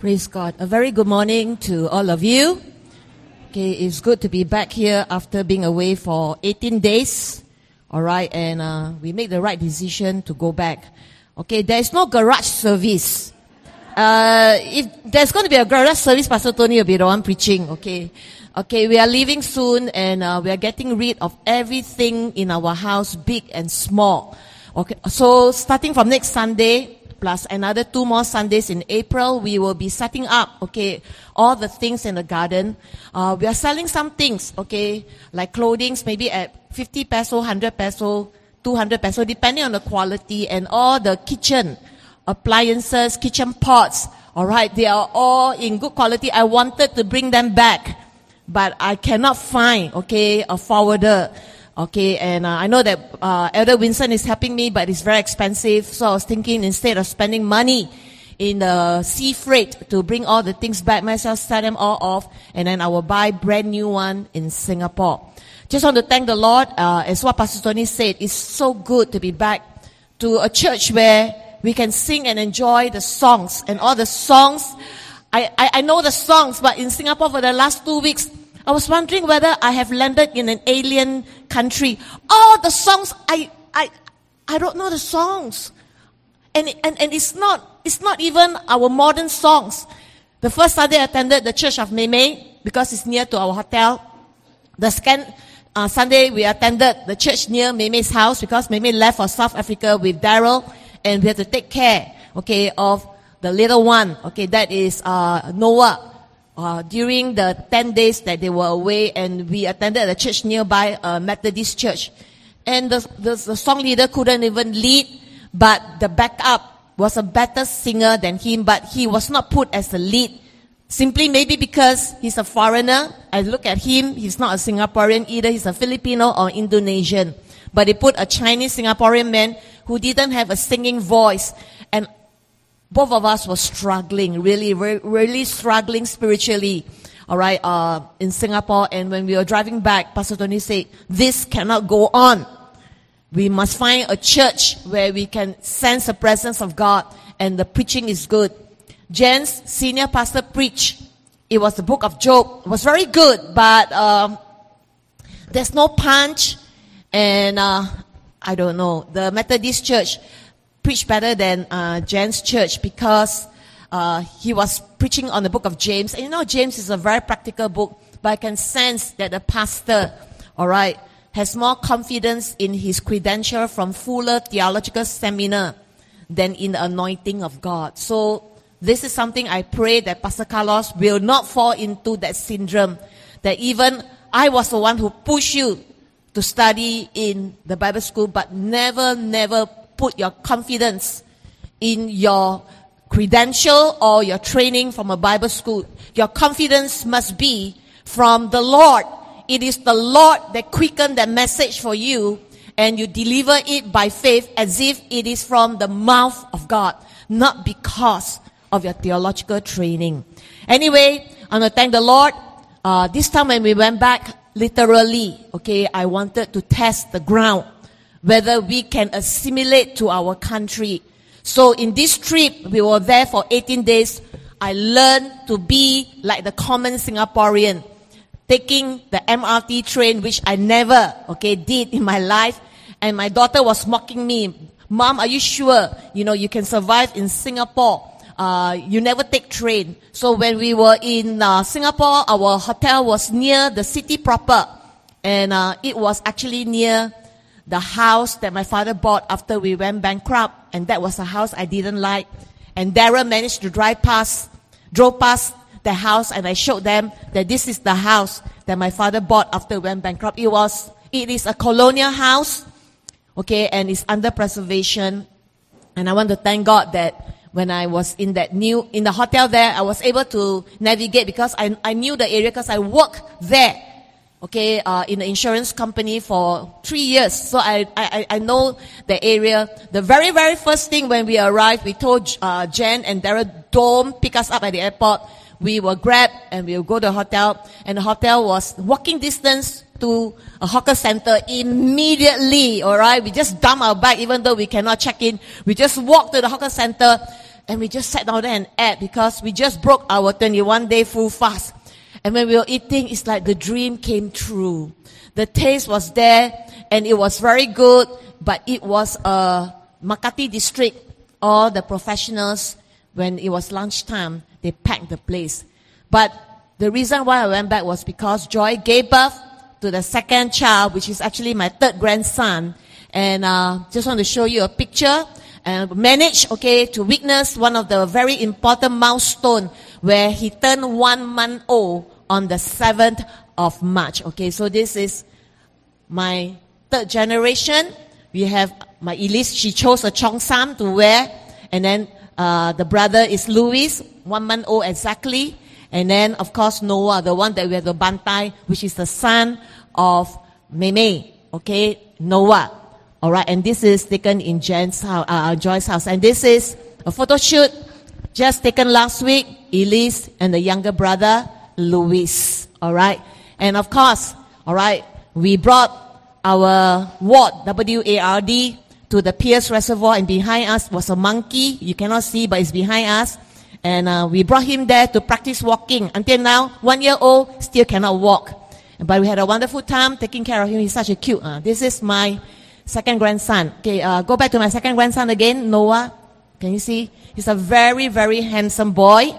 Praise God. A very good morning to all of you. Okay, it's good to be back here after being away for 18 days. All right, and we made the right decision to go back. Okay, there is no garage service. If there's going to be a garage service, Pastor Tony will be the one preaching. Okay, we are leaving soon, and we are getting rid of everything in our house, big and small. Okay, so starting from next Sunday, plus another 2 more Sundays in April, we will be setting up, all the things in the garden. We are selling some things, like clothings, maybe at 50 peso, 100 peso, 200 peso, depending on the quality, and all the kitchen appliances, kitchen pots, alright, they are all in good quality. I wanted to bring them back, but I cannot find, a forwarder. And I know that Elder Vincent is helping me, but it's very expensive. So I was thinking, instead of spending money in the sea freight to bring all the things back, myself sell them all off, and then I will buy brand new one in Singapore. Just want to thank the Lord, as what Pastor Tony said, it's so good to be back to a church where we can sing and enjoy the songs, and all the songs. I know the songs, but in Singapore for the last 2 weeks, I was wondering whether I have landed in an alien country. All the songs, I don't know the songs. And it's not even our modern songs. The first Sunday I attended the Church of Mei because it's near to our hotel. The second Sunday we attended the church near Mei's house because Mei left for South Africa with Daryl, and we had to take care, of the little one. That is Noah. During the 10 days that they were away, and we attended a church nearby, a Methodist church. And the song leader couldn't even lead, but the backup was a better singer than him, but he was not put as the lead. Simply maybe because he's a foreigner. I look at him, he's not a Singaporean either, he's a Filipino or Indonesian. But they put a Chinese Singaporean man who didn't have a singing voice. And both of us were struggling, really struggling spiritually, in Singapore. And when we were driving back, Pastor Tony said, this cannot go on. We must find a church where we can sense the presence of God, and the preaching is good. Jen's senior pastor preached. It was the book of Job. It was very good, but there's no punch. And I don't know, the Methodist church preached better than Jen's church because he was preaching on the book of James. And James is a very practical book, but I can sense that the pastor, has more confidence in his credential from Fuller Theological Seminar than in the anointing of God. So this is something I pray that Pastor Carlos will not fall into that syndrome, that even I was the one who pushed you to study in the Bible school, but never put your confidence in your credential or your training from a Bible school. Your confidence must be from the Lord. It is the Lord that quickened that message for you, and you deliver it by faith as if it is from the mouth of God, not because of your theological training. Anyway, I want to thank the Lord. This time when we went back, literally, I wanted to test the ground, whether we can assimilate to our country. So in this trip, we were there for 18 days. I learned to be like the common Singaporean, taking the MRT train, which I never, did in my life. And my daughter was mocking me. Mom, are you sure, you can survive in Singapore? You never take train. So when we were in Singapore, our hotel was near the city proper. And it was actually near the house that my father bought after we went bankrupt, and that was a house I didn't like. And Darren managed to drove past the house, and I showed them that this is the house that my father bought after we went bankrupt. It is a colonial house, and it's under preservation. And I want to thank God that when I was in the hotel there, I was able to navigate because I knew the area because I worked there. In the insurance company for 3 years. So I know the area. The very, very first thing when we arrived, we told Jen and Daryl, don't pick us up at the airport. We will grab and we will go to the hotel. And the hotel was walking distance to a hawker center immediately, alright? We just dump our bag even though we cannot check in. We just walk to the hawker center And we just sat down there and ate because we just broke our 21-day full fast. And when we were eating, it's like the dream came true. The taste was there and it was very good, but it was Makati district. All the professionals, when it was lunchtime, they packed the place. But the reason why I went back was because Joy gave birth to the second child, which is actually my third grandson. And just want to show you a picture. And managed, to witness one of the very important milestone where he turned 1 month old on the 7th of March. So this is my third generation. We have my Elise, she chose a cheongsam to wear. And then the brother is Louis, 1 month old exactly. And then, of course, Noah, the one that we have the bantai, which is the son of Meme, Noah. All right, and this is taken in Joy's house. And this is a photo shoot just taken last week, Elise and the younger brother, Louis. All right, and of course, all right, we brought our ward, W-A-R-D, to the Pierce Reservoir, and behind us was a monkey. You cannot see, but it's behind us. And we brought him there to practice walking. Until now, 1 year old, still cannot walk. But we had a wonderful time taking care of him. He's such a cute. This is my second grandson. Go back to my second grandson again, Noah. Can you see? He's a very, very handsome boy.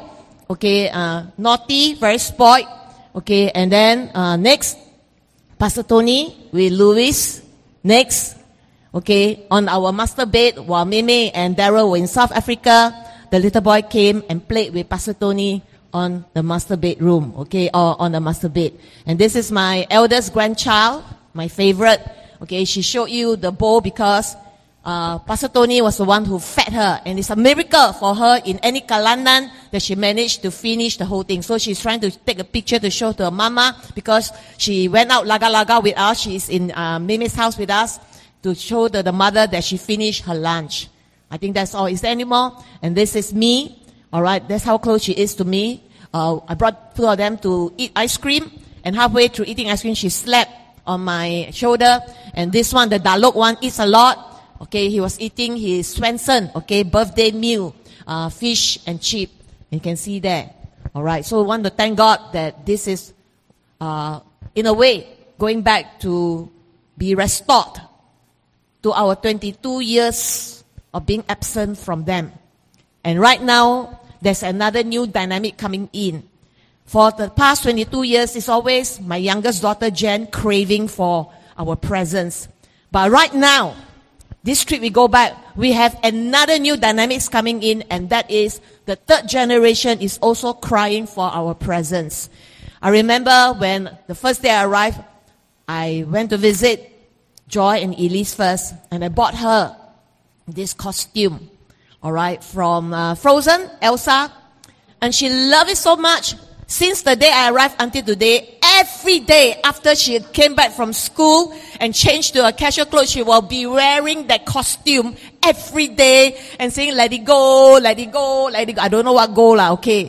Naughty, very spoiled. And then next, Pastor Tony with Louis. Next, on our master bed, while Meme and Daryl were in South Africa, the little boy came and played with Pastor Tony on the master bedroom, or on the master bed. And this is my eldest grandchild, my favorite. She showed you the bowl because Pastor Tony was the one who fed her. And it's a miracle for her in any kalandan that she managed to finish the whole thing. So she's trying to take a picture to show to her mama because she went out laga with us. She's in Meme's house with us to show to the mother that she finished her lunch. I think that's all. Is there any more? And this is me. All right, that's how close she is to me. I brought two of them to eat ice cream. And halfway through eating ice cream, she slept on my shoulder. And this one, the Dalok one, eats a lot. He was eating his Swenson, birthday meal, fish and chip. You can see there. All right. So I want to thank God that this is, in a way, going back to be restored to our 22 years of being absent from them. And right now, there's another new dynamic coming in. For the past 22 years, it's always my youngest daughter, Jen, craving for our presence. But right now, this trip we go back, we have another new dynamics coming in, and that is the third generation is also crying for our presence. I remember when the first day I arrived, I went to visit Joy and Elise first, and I bought her this costume, from Frozen, Elsa, and she loved it so much. Since the day I arrived until today, every day after she came back from school and changed to her casual clothes, she will be wearing that costume every day and saying, let it go, let it go, let it go. I don't know what go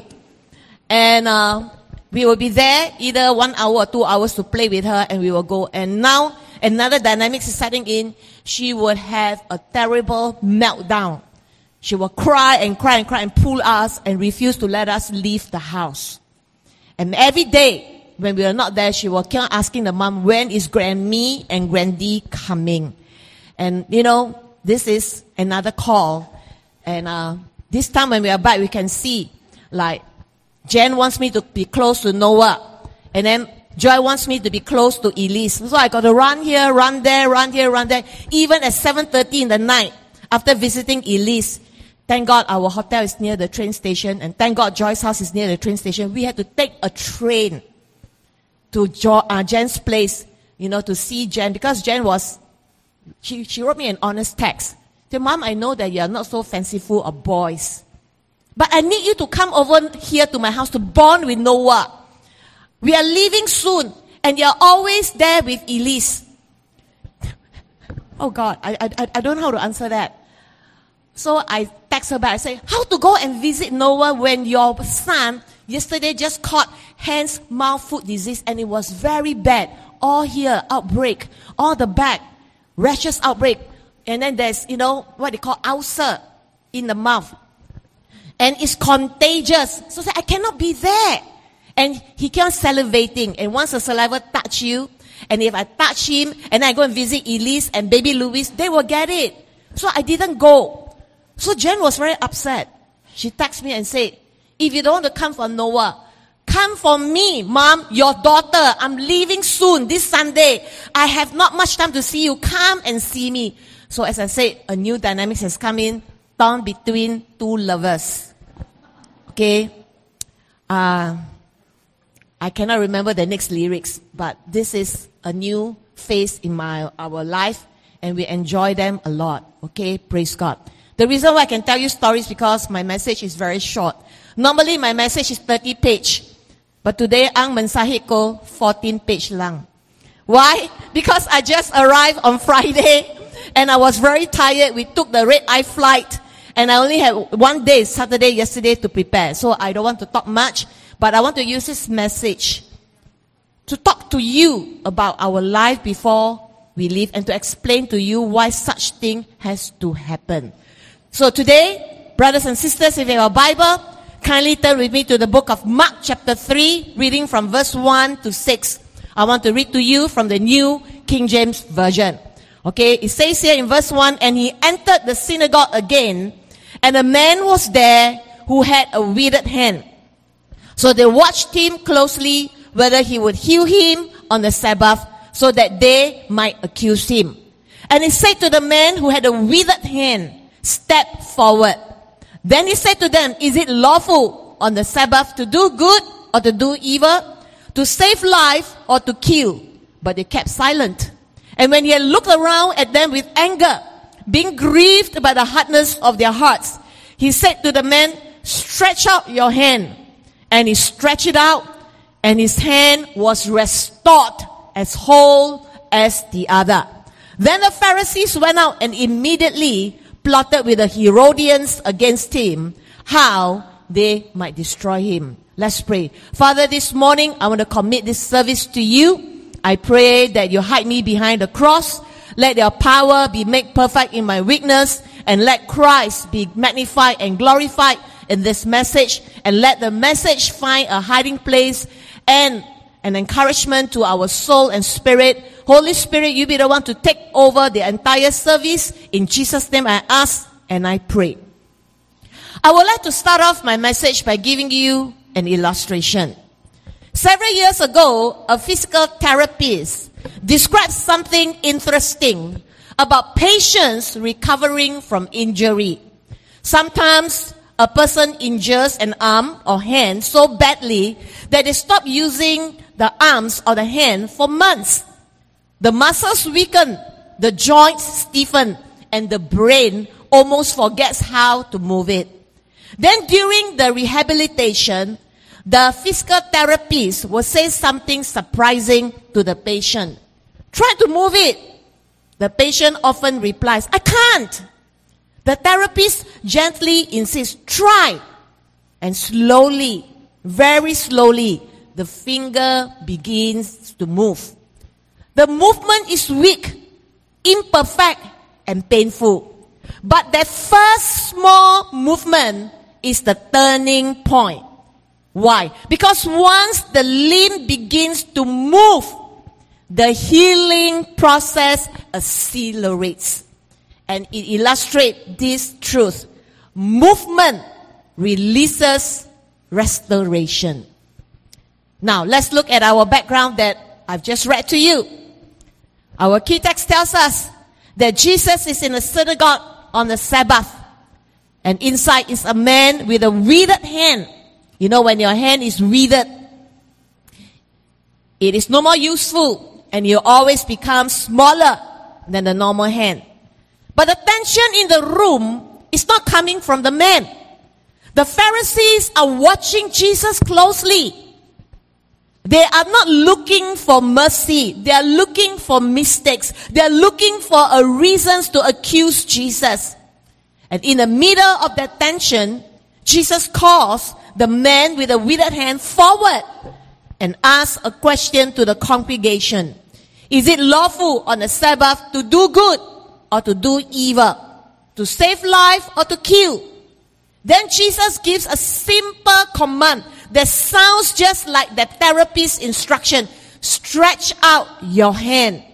And we will be there either 1 hour or 2 hours to play with her, and we will go. And now another dynamics is setting in. She would have a terrible meltdown. She will cry and cry and cry and pull us and refuse to let us leave the house. And every day, when we are not there, she will keep asking the mom, when is Grammy and Grandy coming? And, this is another call. And this time when we are back, we can see, Jen wants me to be close to Noah. And then Joy wants me to be close to Elise. So I got to run here, run there, run here, run there. Even at 7:30 in the night, after visiting Elise, thank God our hotel is near the train station, and thank God Joy's house is near the train station. We had to take a train to Jen's place, to see Jen, because Jen she wrote me an honest text. Said, Mom, I know that you are not so fanciful of boys, but I need you to come over here to my house to bond with Noah. We are leaving soon, and you're always there with Elise. Oh God, I don't know how to answer that. So I text her back. I say, how to go and visit Noah when your son yesterday just caught hands, mouth, foot disease, and it was very bad. All here, outbreak. All the back, rashes outbreak. And then there's, what they call ulcer in the mouth. And it's contagious. So I said, I cannot be there. And he kept on salivating. And once the saliva touch you, and if I touch him, and I go and visit Elise and baby Louis, they will get it. So I didn't go. So Jen was very upset. She texted me and said, if you don't want to come for Noah, come for me, Mom, your daughter. I'm leaving soon, this Sunday. I have not much time to see you. Come and see me. So as I said, a new dynamics has come in, torn between two lovers. Okay? I cannot remember the next lyrics, but this is a new phase in our life, and we enjoy them a lot. Okay? Praise God. The reason why I can tell you stories because my message is very short. Normally my message is 30 page. But today ang mensahe ko 14 page lang. Why? Because I just arrived on Friday and I was very tired. We took the red-eye flight and I only had one day, Saturday, yesterday to prepare. So I don't want to talk much, but I want to use this message to talk to you about our life before we leave and to explain to you why such thing has to happen. So today, brothers and sisters, if you have a Bible, kindly turn with me to the book of Mark chapter 3, reading from verse 1 to 6. I want to read to you from the New King James Version. Okay, it says here in verse 1, and he entered the synagogue again, and a man was there who had a withered hand. So they watched him closely, whether he would heal him on the Sabbath, so that they might accuse him. And he said to the man who had a withered hand, step forward. Then he said to them, is it lawful on the Sabbath to do good or to do evil, to save life or to kill? But they kept silent. And when he had looked around at them with anger, being grieved by the hardness of their hearts, he said to the man, stretch out your hand. And he stretched it out, and his hand was restored as whole as the other. Then the Pharisees went out and immediately plotted with the Herodians against him, how they might destroy him. Let's pray. Father, this morning, I want to commit this service to you. I pray that you hide me behind the cross. Let your power be made perfect in my weakness, and let Christ be magnified and glorified in this message, and let the message find a hiding place and an encouragement to our soul and spirit. Holy Spirit, you be the one to take over the entire service. In Jesus' name I ask and I pray. I would like to start off my message by giving you an illustration. Several years ago, a physical therapist described something interesting about patients recovering from injury. Sometimes a person injures an arm or hand so badly that they stop using the arms or the hand for months. The muscles weaken, the joints stiffen, and the brain almost forgets how to move it. Then during the rehabilitation, the physical therapist will say something surprising to the patient. Try to move it. The patient often replies, I can't. The therapist gently insists, try. And slowly, very slowly, the finger begins to move. The movement is weak, imperfect, and painful. But that first small movement is the turning point. Why? Because once the limb begins to move, the healing process accelerates. And it illustrates this truth. Movement releases restoration. Now, let's look at our background that I've just read to you. Our key text tells us that Jesus is in a synagogue on the Sabbath. And inside is a man with a withered hand. You know, when your hand is withered, it is no more useful, and you always become smaller than the normal hand. But the tension in the room is not coming from the man. The Pharisees are watching Jesus closely. They are not looking for mercy. They are looking for mistakes. They are looking for a reasons to accuse Jesus. And in the middle of that tension, Jesus calls the man with a withered hand forward and asks a question to the congregation. Is it lawful on the Sabbath to do good or to do evil? To save life or to kill? Then Jesus gives a simple command that sounds just like the therapist's instruction. Stretch out your hand.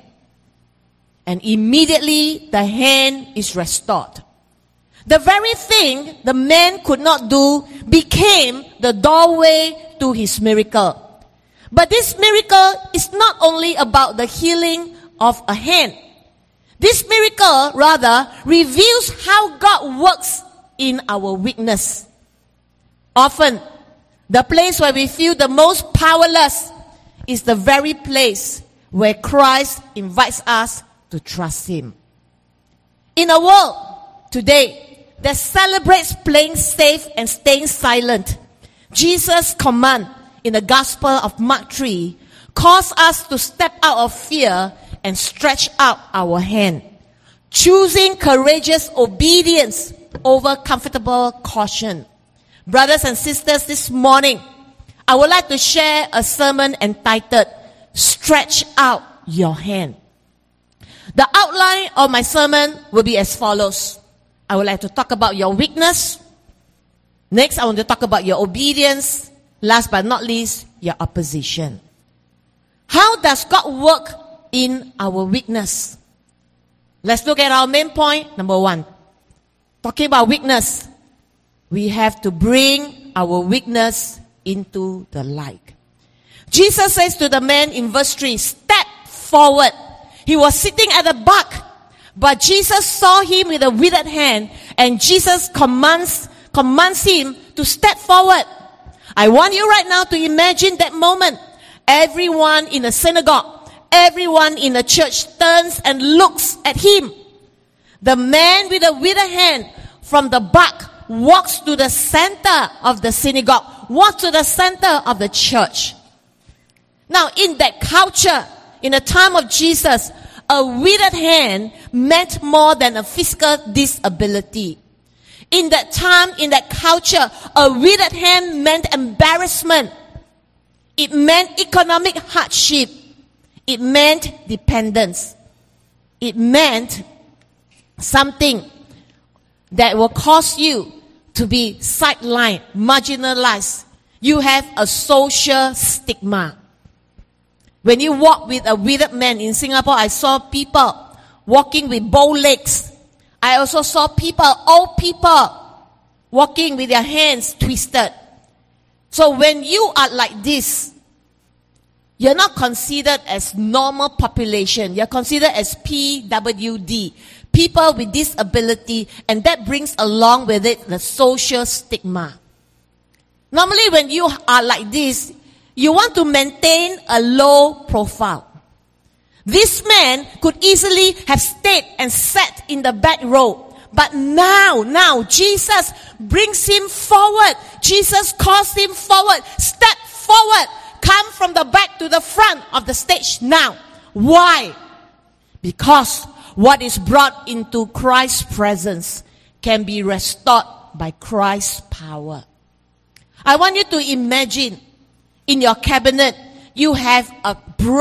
And immediately the hand is restored. The very thing the man could not do became the doorway to his miracle. But this miracle is not only about the healing of a hand. This miracle rather reveals how God works in our weakness. Often, the place where we feel the most powerless is the very place where Christ invites us to trust Him. In a world today that celebrates playing safe and staying silent, Jesus' command in the Gospel of Mark 3 calls us to step out of fear and stretch out our hand, choosing courageous obedience over comfortable caution. Brothers and sisters, this morning, I would like to share a sermon entitled, Stretch Out Your Hand. The outline of my sermon will be as follows. I would like to talk about your weakness. Next, I want to talk about your obedience. Last but not least, your opposition. How does God work in our weakness? Let's look at our main point. Number 1. Talking about weakness, we have to bring our weakness into the light. Jesus says to the man in verse 3, step forward. He was sitting at the back, but Jesus saw him with a withered hand, and Jesus commands him to step forward. I want you right now to imagine that moment. Everyone in the synagogue, everyone in the church turns and looks at him. The man with a withered hand from the back walks to the center of the synagogue, walks to the center of the church. Now, in that culture, in the time of Jesus, a withered hand meant more than a physical disability. In that time, in that culture, a withered hand meant embarrassment. It meant economic hardship. It meant dependence. It meant something that will cause you to be sidelined, marginalized. You have a social stigma. When you walk with a withered man in Singapore, I saw people walking with bow legs. I also saw people, old people, walking with their hands twisted. So when you are like this, you're not considered as normal population. You're considered as PWD, people with disability, and that brings along with it the social stigma. Normally when you are like this, you want to maintain a low profile. This man could easily have stayed and sat in the back row. But now, Jesus brings him forward. Jesus calls him forward. Step forward. Come from the back to the front of the stage now. Why? Because what is brought into Christ's presence can be restored by Christ's power. I want you to imagine in your cabinet, you have a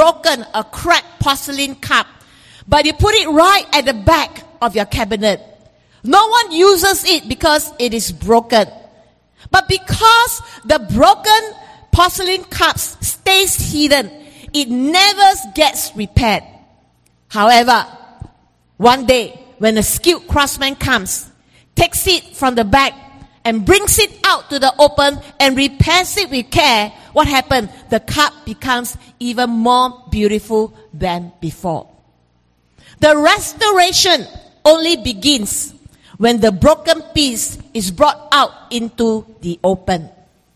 cracked porcelain cup, but you put it right at the back of your cabinet. No one uses it because it is broken. But because the broken porcelain cups stays hidden, it never gets repaired. However, one day, when a skilled craftsman comes, takes it from the back and brings it out to the open and repairs it with care, what happened? The cup becomes even more beautiful than before. The restoration only begins when the broken piece is brought out into the open.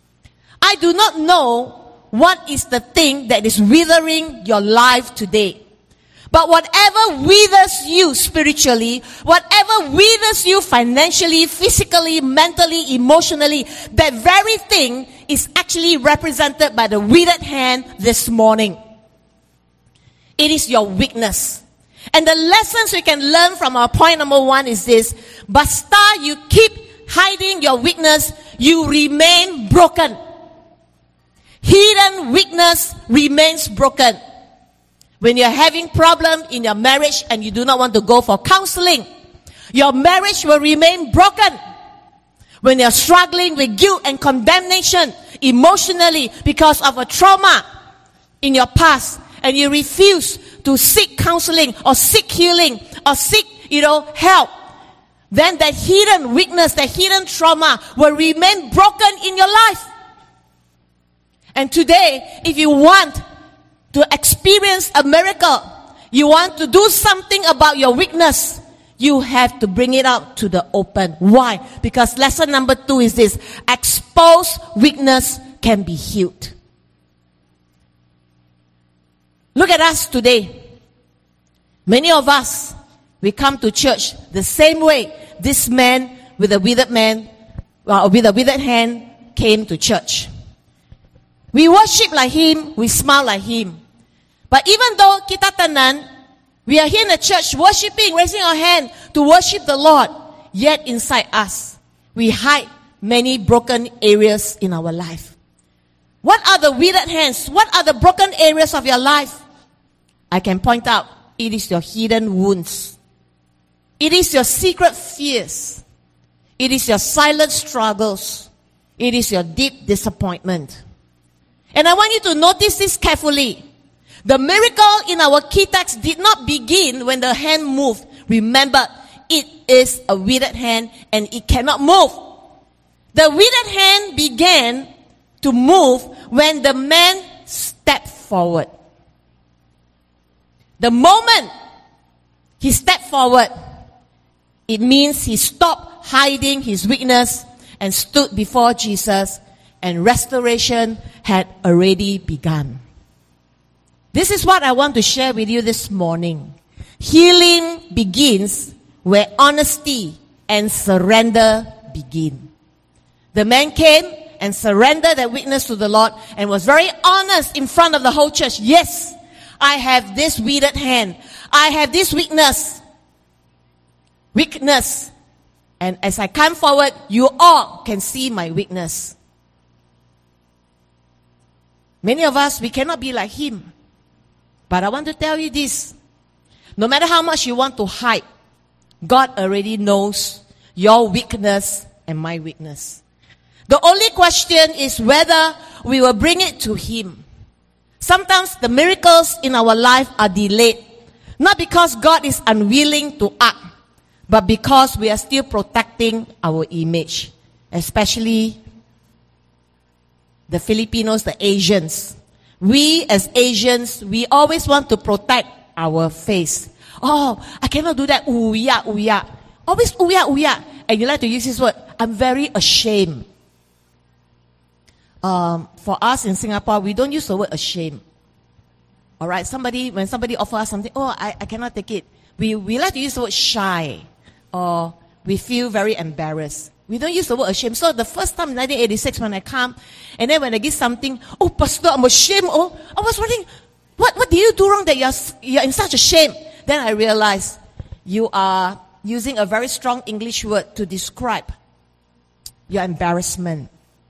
I do not know what is the thing that is withering your life today. But whatever withers you spiritually, whatever withers you financially, physically, mentally, emotionally, that very thing is actually represented by the withered hand this morning. It is your weakness. And the lessons we can learn from our point number 1 is this. Basta you keep hiding your weakness, you remain broken. Hidden weakness remains broken. When you're having problem in your marriage and you do not want to go for counseling, your marriage will remain broken. when you're struggling with guilt and condemnation emotionally because of a trauma in your past, and you refuse to seek counseling or seek healing or seek, help, then that hidden weakness, that hidden trauma will remain broken in your life. And today, if you want to experience a miracle, you want to do something about your weakness, you have to bring it out to the open. Why? Because lesson number 2 is this: exposed weakness can be healed. Look at us today. Many of us, we come to church the same way this man with a withered hand came to church. We worship like him, we smile like him. But even though kita tenan, we are here in the church worshiping, raising our hand to worship the Lord, yet inside us, we hide many broken areas in our life. What are the withered hands? What are the broken areas of your life? I can point out, it is your hidden wounds. It is your secret fears. It is your silent struggles. It is your deep disappointment. And I want you to notice this carefully. The miracle in our key text did not begin when the hand moved. Remember, it is a withered hand and it cannot move. The withered hand began to move when the man stepped forward. The moment he stepped forward, it means he stopped hiding his weakness and stood before Jesus, and restoration had already begun. This is what I want to share with you this morning. Healing begins where honesty and surrender begin. The man came and surrendered that weakness to the Lord and was very honest in front of the whole church. Yes, I have this withered hand. I have this weakness. And as I come forward, you all can see my weakness. Many of us, we cannot be like him. But I want to tell you this. No matter how much you want to hide, God already knows your weakness and my weakness. The only question is whether we will bring it to him. Sometimes the miracles in our life are delayed. Not because God is unwilling to act, but because we are still protecting our image. Especially the Filipinos, the Asians. We as Asians, we always want to protect our face. Oh, I cannot do that. Uya, uya. Always uya, uya. And you like to use this word. I'm very ashamed. For us in Singapore, we don't use the word ashamed. Alright, when somebody offers us something, I cannot take it. We like to use the word shy. Or we feel very embarrassed. We don't use the word ashamed. So the first time in 1986 when I come, and then when I give something, Pastor, I'm ashamed. I was wondering, what did you do wrong that you're in such a shame? Then I realized you are using a very strong English word to describe your embarrassment.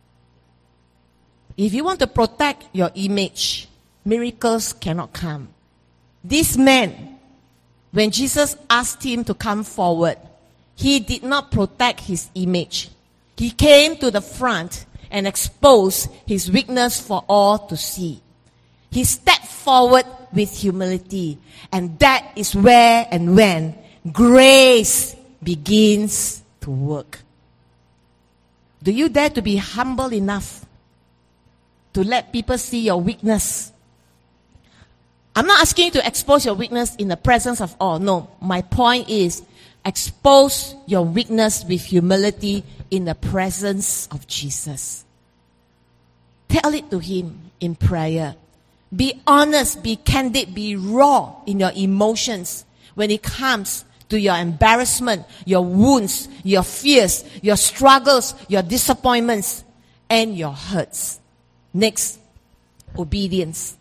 If you want to protect your image, miracles cannot come. This man, when Jesus asked him to come forward, he did not protect his image. He came to the front and exposed his weakness for all to see. He stepped forward with humility. And that is where and when grace begins to work. Do you dare to be humble enough to let people see your weakness? I'm not asking you to expose your weakness in the presence of all. No, my point is expose your weakness with humility in the presence of Jesus. Tell it to him in prayer. Be honest, be candid, be raw in your emotions when it comes to your embarrassment, your wounds, your fears, your struggles, your disappointments, and your hurts. Next, obedience.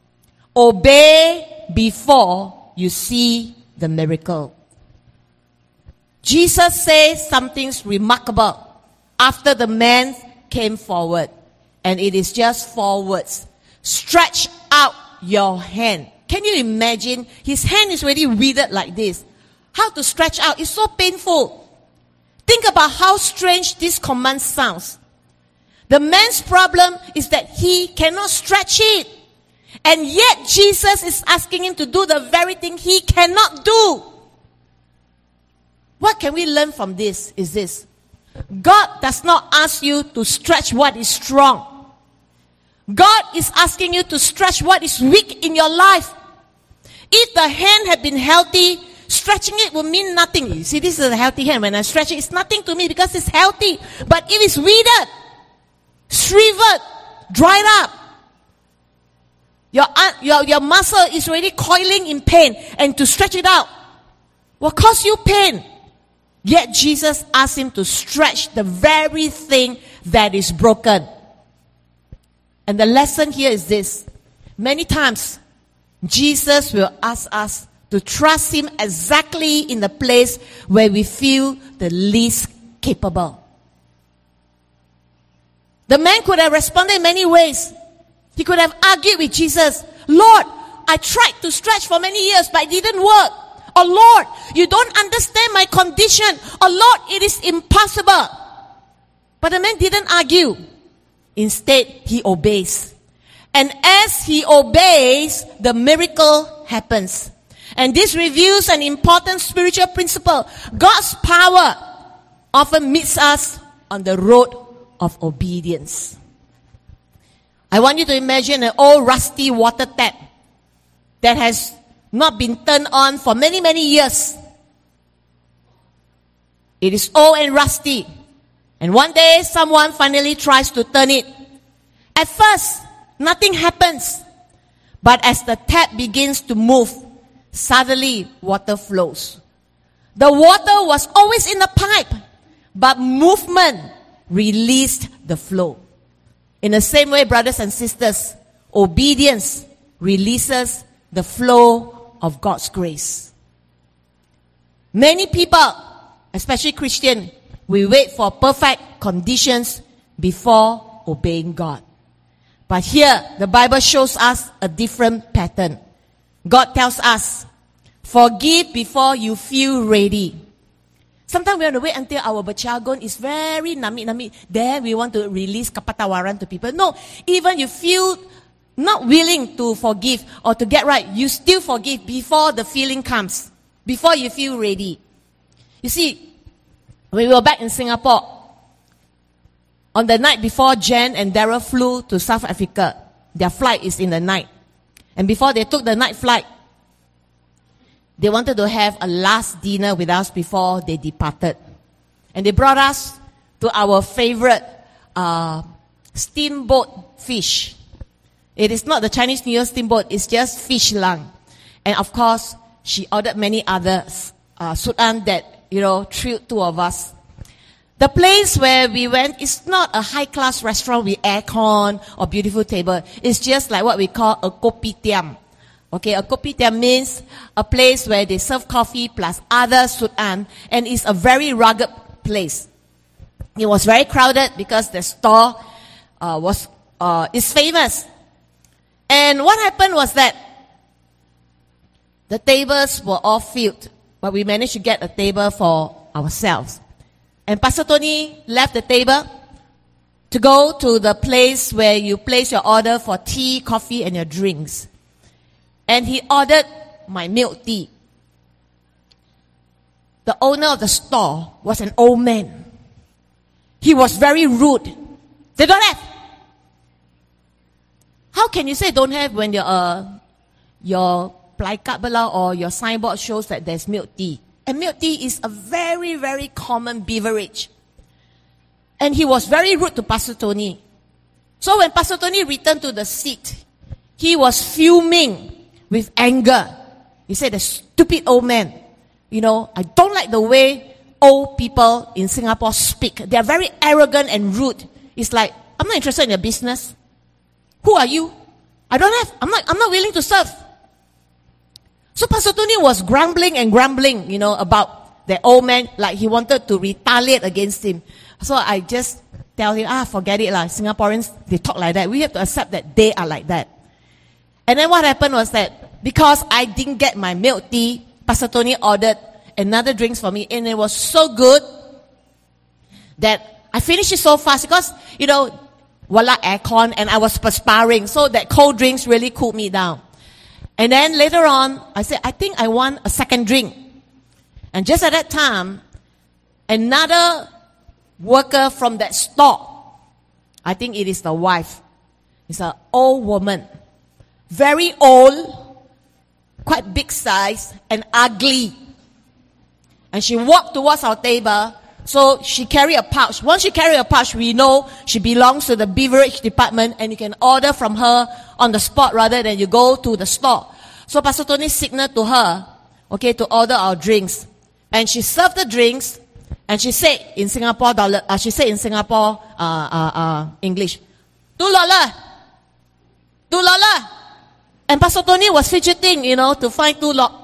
Obey before you see the miracle. Jesus says something remarkable after the man came forward. And it is just 4 words. Stretch out your hand. Can you imagine? His hand is already withered like this. How to stretch out? It's so painful. Think about how strange this command sounds. The man's problem is that he cannot stretch it. And yet Jesus is asking him to do the very thing he cannot do. What can we learn from this is this. God does not ask you to stretch what is strong. God is asking you to stretch what is weak in your life. If the hand had been healthy, stretching it will mean nothing. You see, this is a healthy hand. When I stretch it, it's nothing to me because it's healthy. But if it's withered, shriveled, dried up, your muscle is already coiling in pain, and to stretch it out will cause you pain. Yet Jesus asked him to stretch the very thing that is broken. And the lesson here is this. Many times, Jesus will ask us to trust him exactly in the place where we feel the least capable. The man could have responded in many ways. He could have argued with Jesus. Lord, I tried to stretch for many years, but it didn't work. Or Lord, you don't understand my condition. Or Lord, it is impossible. But the man didn't argue. Instead, he obeys. And as he obeys, the miracle happens. And this reveals an important spiritual principle. God's power often meets us on the road of obedience. I want you to imagine an old rusty water tap that has not been turned on for many, many years. It is old and rusty. And one day, someone finally tries to turn it. At first, nothing happens. But as the tap begins to move, suddenly water flows. The water was always in the pipe, but movement released the flow. In the same way, brothers and sisters, obedience releases the flow of God's grace. Many people, especially Christians, we wait for perfect conditions before obeying God. But here, the Bible shows us a different pattern. God tells us, forgive before you feel ready. Sometimes we have to wait until our bacagon is very nami. Then we want to release kapatawaran to people. No, even you feel not willing to forgive or to get right, you still forgive before the feeling comes. Before you feel ready. You see, when we were back in Singapore, on the night before Jen and Daryl flew to South Africa, their flight is in the night. And before they took the night flight, they wanted to have a last dinner with us before they departed. And they brought us to our favorite steamboat fish. It is not the Chinese New Year steamboat, it's just fish lung. And of course, she ordered many others. Sudan that, thrilled two of us. The place where we went is not a high-class restaurant with aircon or beautiful table. It's just like what we call a kopitiam. Okay, a kopitiam means a place where they serve coffee plus other sudan, and it's a very rugged place. It was very crowded because the store is famous. And what happened was that the tables were all filled, but we managed to get a table for ourselves. And Pastor Tony left the table to go to the place where you place your order for tea, coffee, and your drinks. And he ordered my milk tea. The owner of the store was an old man. He was very rude. They don't have. How can you say don't have when your plaikabala or your signboard shows that there's milk tea? And milk tea is a very, very common beverage. And he was very rude to Pastor Tony. So when Pastor Tony returned to the seat, he was fuming with anger. He said, the stupid old man. I don't like the way old people in Singapore speak. They are very arrogant and rude. It's like, I'm not interested in your business. Who are you? I don't have. I'm not willing to serve. So Pastor Tony was grumbling, about the old man, like he wanted to retaliate against him. So I just tell him, forget it lah. Singaporeans, they talk like that. We have to accept that they are like that. And then what happened was that because I didn't get my milk tea, Pastor Tony ordered another drinks for me, and it was so good. that I finished it so fast because, voila, aircon, and I was perspiring. So that cold drinks really cooled me down. And then later on, I said, I think I want a second drink. And just at that time, another worker from that store, I think it is the wife, it's an old woman, very old, quite big size, and ugly. And she walked towards our table, so she carried a pouch. Once she carried a pouch, we know she belongs to the beverage department, and you can order from her on the spot rather than you go to the store. So Pastor Tony signaled to her, to order our drinks. And she served the drinks, and she said in Singapore English, $2. And Pastor Tony was fidgeting, to find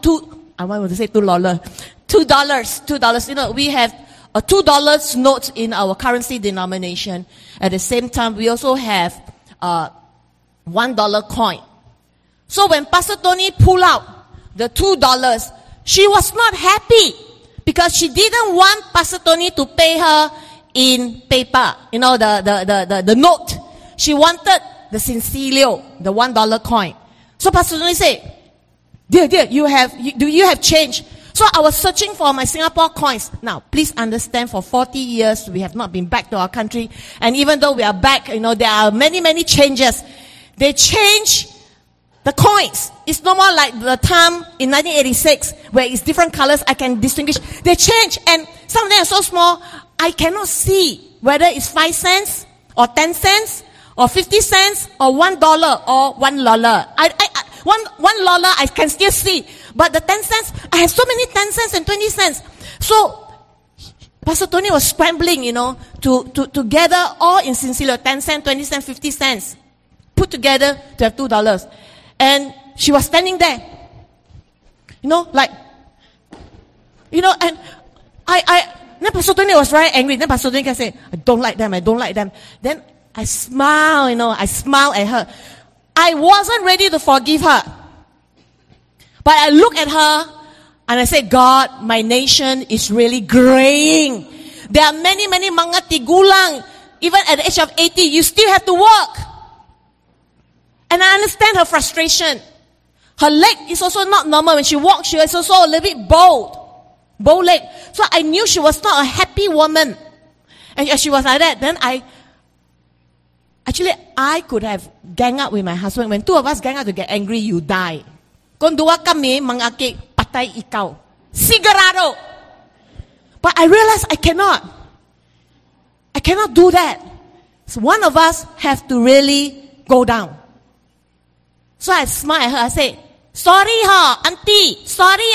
$2. We have a $2 note in our currency denomination. At the same time, we also have a $1 coin. So when Pastor Tony pulled out the $2, she was not happy because she didn't want Pastor Tony to pay her in paper, the note. She wanted the Sincilio, the $1 coin. So Pastor Tony said, Dear, do you have change? So I was searching for my Singapore coins. Now, please understand, for 40 years, we have not been back to our country. And even though we are back, there are many, many changes. They change the coins. It's no more like the time in 1986 where it's different colors. I can distinguish. They change, and some of them are so small, I cannot see whether it's 5 cents or 10 cents or 50 cents or $1 or $1. $1 I can still see, but the 10 cents, I have so many 10 cents and 20 cents. So Pastor Tony was scrambling, to gather all in Sincilio, 10 cents, 20 cents, 50 cents, put together to have $2. And she was standing there, and then Pastor Tony was very angry. Then Pastor Tony said, I don't like them. Then I smiled, I smiled at her. I wasn't ready to forgive her. But I looked at her and I said, God, my nation is really graying. There are many, many mga tigulang. Even at the age of 80, you still have to work. And I understand her frustration. Her leg is also not normal. When she walks, she is also a little bit bow leg. So I knew she was not a happy woman. And as she was like that, then I could have gang up with my husband. When two of us gang up to get angry, you die. Kung dua kami, mangaki, patay ikaw. Sigurado. But I realized I cannot do that. So one of us have to really go down. So I smiled at her. I said, sorry auntie. Sorry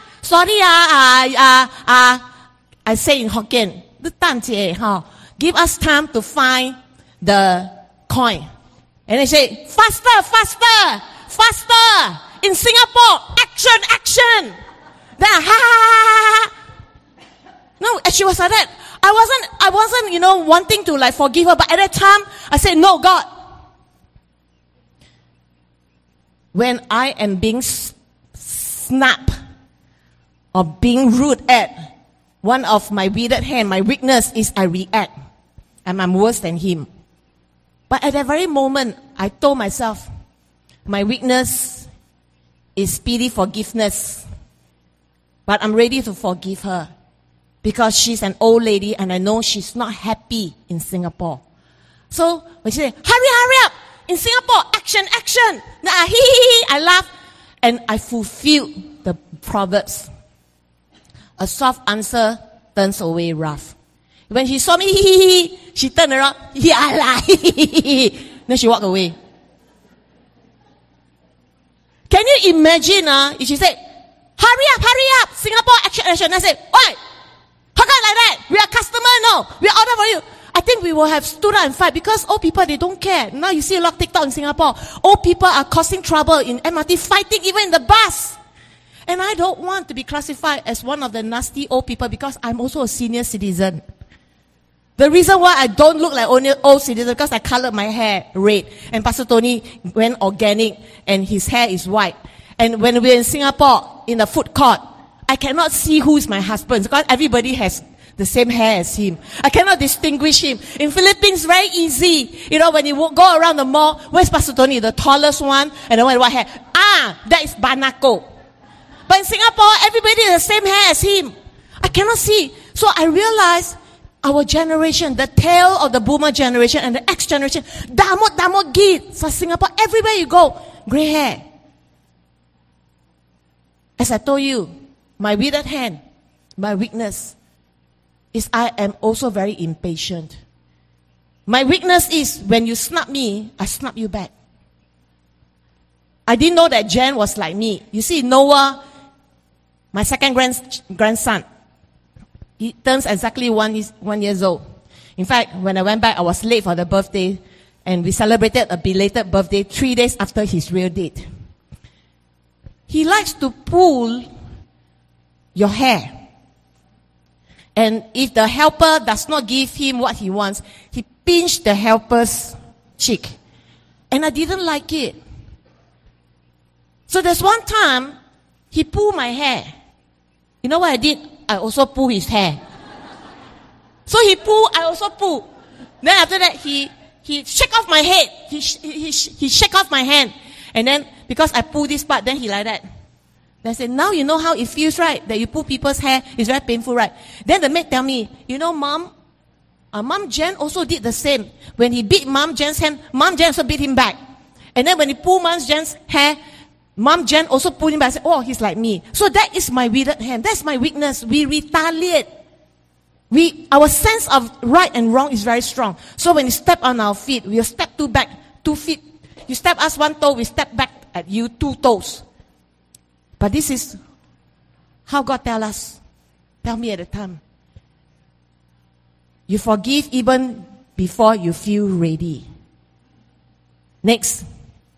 I say in Hokkien, give us time to find the coin. And they say, faster. In Singapore, action. Then ha. No, and she was like that. I wasn't, wanting to forgive her. But at that time, I said, no, God. When I am being snapped or being rude at, one of my withered hand, my weakness is I react. And I'm worse than him. But at that very moment, I told myself, my weakness is speedy forgiveness. But I'm ready to forgive her. Because she's an old lady and I know she's not happy in Singapore. So when she said, hurry up! In Singapore, action! I laugh. And I fulfilled the Proverbs. A soft answer turns away wrath. When she saw me, she turned around, then she walked away. Can you imagine if she said, hurry up, Singapore, action. I said, oi, how come like that? We are customer, no, we order for you. I think we will have stood up and fight because old people, they don't care. Now you see a lot of TikTok in Singapore. Old people are causing trouble in MRT, fighting even in the bus. And I don't want to be classified as one of the nasty old people because I'm also a senior citizen. The reason why I don't look like only old citizen because I colored my hair red. And Pastor Tony went organic and his hair is white. And when we're in Singapore, in the food court, I cannot see who is my husband because everybody has the same hair as him. I cannot distinguish him. In Philippines, very easy. You know, when you go around the mall, where's Pastor Tony? The tallest one and the one with white hair. That is Banako. But in Singapore, everybody has the same hair as him. I cannot see. So I realized our generation, the tail of the boomer generation and the X generation, damot git. So Singapore, everywhere you go, gray hair. As I told you, my withered hand, my weakness is I am also very impatient. My weakness is when you snub me, I snub you back. I didn't know that Jen was like me. You see, Noah, my second grandson, he turns exactly 1 year old. In fact, when I went back, I was late for the birthday, and we celebrated a belated birthday 3 days after his real date. He likes to pull your hair. And if the helper does not give him what he wants, he pinched the helper's cheek. And I didn't like it. So there's one time, he pulled my hair. You know what I did? I also pulled his hair. So he pulled, I also pulled. Then after that, he shake off my head. He shake off my hand. And then, because I pull this part, then he like that. Then I said, now you know how it feels, right? That you pull people's hair. It's very painful, right? Then the maid tell me, you know, Mom Jen also did the same. When he beat Mom Jen's hand, Mom Jen also beat him back. And then when he pulled Mom Jen's hair, Mom Jen also pulled him back. I said, oh, he's like me. So that is my withered hand. That's my weakness. We retaliate. Our sense of right and wrong is very strong. So when you step on our feet, we'll step 2 feet. You step us 1 toe, we step back at you 2 toes. But this is how God tell me at the time. You forgive even before you feel ready. Next.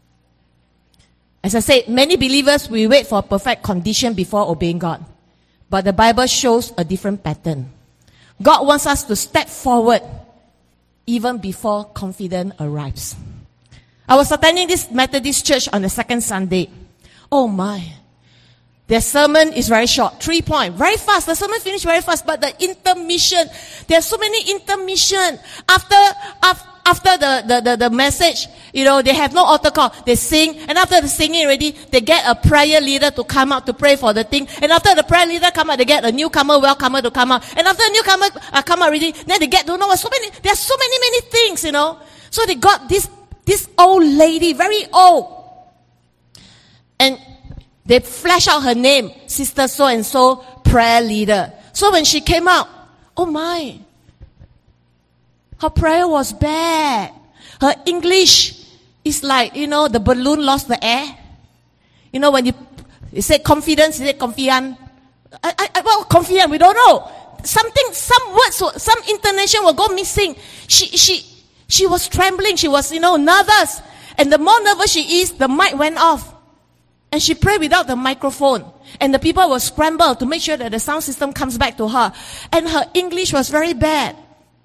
As I said, many believers, we wait for a perfect condition before obeying God. But the Bible shows a different pattern. God wants us to step forward even before confidence arrives. I was attending this Methodist church on the second Sunday. Oh my. Their sermon is very short. 3 points. Very fast. The sermon finished very fast. But the intermission, there are so many intermission. After the message, you know, they have no altar call. They sing. And after the singing already, they get a prayer leader to come out to pray for the thing. And after the prayer leader come out, they get a newcomer, welcomer to come out. And after the newcomer come out already, then they get to know there are so many things, you know. So they got this old lady, very old. And they flash out her name, Sister so-and-so, prayer leader. So when she came out, oh my, her prayer was bad. Her English is like, you know, the balloon lost the air. You know, when you say confidence, you say confiant. Well, confiant, we don't know. Some words, some intonation will go missing. She was trembling. She was, you know, nervous. And the more nervous she is, the mic went off. And she prayed without the microphone. And the people will scramble to make sure that the sound system comes back to her. And her English was very bad.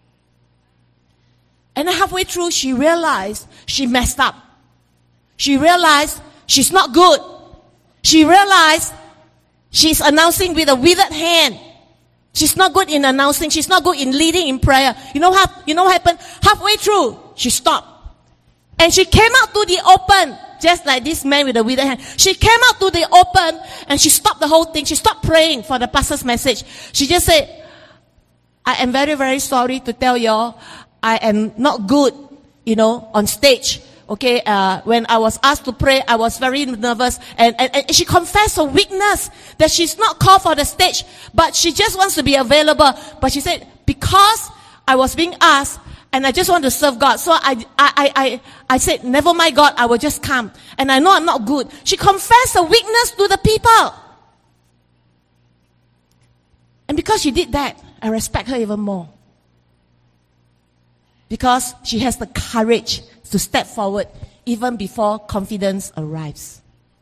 And halfway through, she realized she messed up. She realized she's not good. She realized she's announcing with a withered hand. She's not good in announcing. She's not good in leading in prayer. You know what happened? Halfway through, she stopped. And she came out to the open. Just like this man with the withered hand. She came out to the open and she stopped the whole thing. She stopped praying for the pastor's message. She just said, I am very, very sorry to tell y'all, I am not good, you know, on stage. Okay, when I was asked to pray, I was very nervous. And she confessed her weakness, that she's not called for the stage, but she just wants to be available. But she said, because I was being asked, and I just want to serve God. So I said, never mind God, I will just come. And I know I'm not good. She confessed her weakness to the people. And because she did that, I respect her even more. Because she has the courage to step forward even before confidence arrives.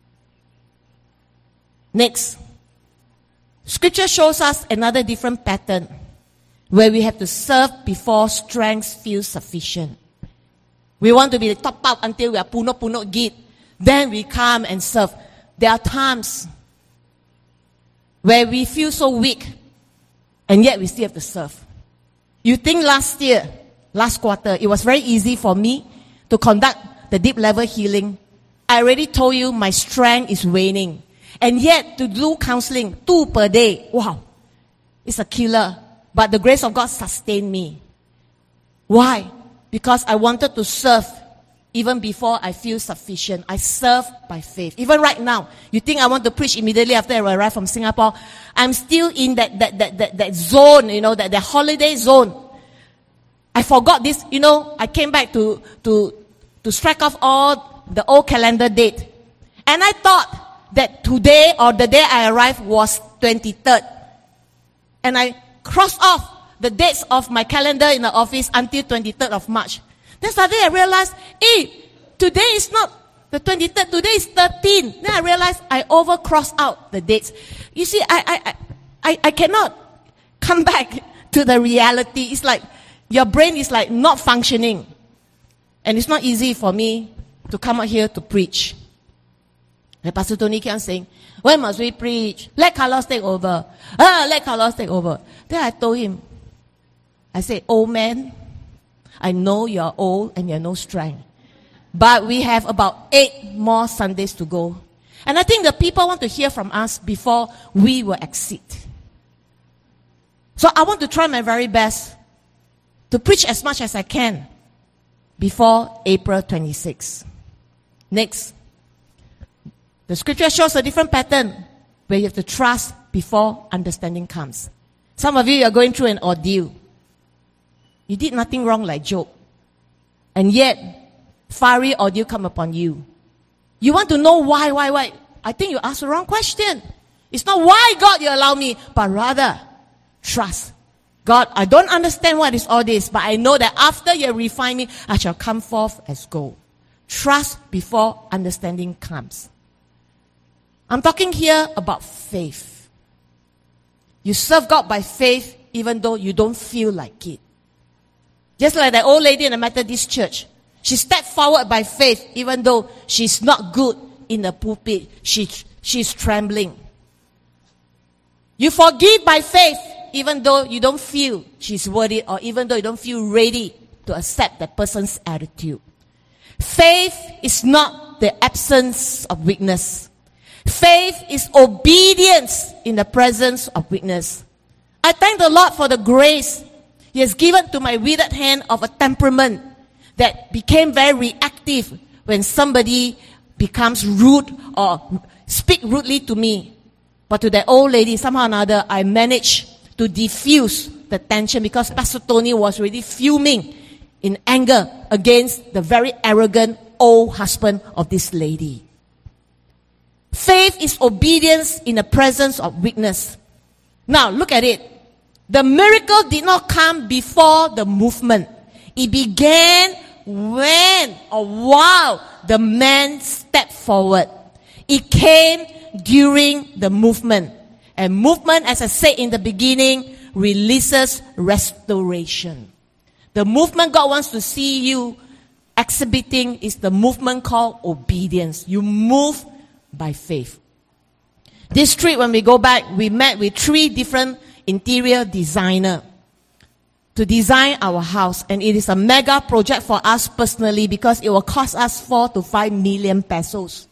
Next. Scripture shows us another different pattern, where we have to serve before strength feels sufficient. We want to be the top up until we are puno git. Then we come and serve. There are times where we feel so weak And yet we still have to serve. You think last quarter, it was very easy for me to conduct the deep level healing. I already told you my strength is waning. And yet to do counseling, 2 per day, wow, it's a killer. But the grace of God sustained me. Why? Because I wanted to serve even before I feel sufficient. I serve by faith. Even right now, you think I want to preach immediately after I arrive from Singapore? I'm still in that zone, that holiday zone. I forgot this, I came back to strike off all the old calendar date. And I thought that today or the day I arrived was 23rd. And I crossed off the dates of my calendar in the office until 23rd of March. Then suddenly I realized, today is not the 23rd, today is 13th. Then I realized I over-crossed out the dates. You see, I cannot come back to the reality. It's like your brain is like not functioning. And it's not easy for me to come out here to preach. And Pastor Tony kept saying, when must we preach? Let Carlos take over. Let Carlos take over. Then I told him, I said, old man, I know you're old and you have no strength. But we have about 8 more Sundays to go. And I think the people want to hear from us before we will exit. So I want to try my very best to preach as much as I can before April 26. Next. The scripture shows a different pattern where you have to trust before understanding comes. Some of you are going through an ordeal. You did nothing wrong like Job. And yet, fiery ordeal come upon you. You want to know why? I think you asked the wrong question. It's not why God you allow me, but rather trust. God, I don't understand what is all this, but I know that after you refine me, I shall come forth as gold. Trust before understanding comes. I'm talking here about faith. You serve God by faith even though you don't feel like it. Just like that old lady in the Methodist church. She stepped forward by faith even though she's not good in the pulpit. She's trembling. You forgive by faith even though you don't feel she's worthy or even though you don't feel ready to accept that person's attitude. Faith is not the absence of weakness. Faith is obedience in the presence of weakness. I thank the Lord for the grace He has given to my withered hand of a temperament that became very reactive when somebody becomes rude or speak rudely to me. But to that old lady, somehow or another, I managed to diffuse the tension because Pastor Tony was really fuming in anger against the very arrogant old husband of this lady. Faith is obedience in the presence of weakness. Now, look at it. The miracle did not come before the movement. It began when or while the man stepped forward. It came during the movement. And movement, as I said in the beginning, releases restoration. The movement God wants to see you exhibiting is the movement called obedience. You move by faith. This trip, when we go back, we met with 3 different interior designers to design our house. And it is a mega project for us personally because it will cost us 4 to 5 million pesos.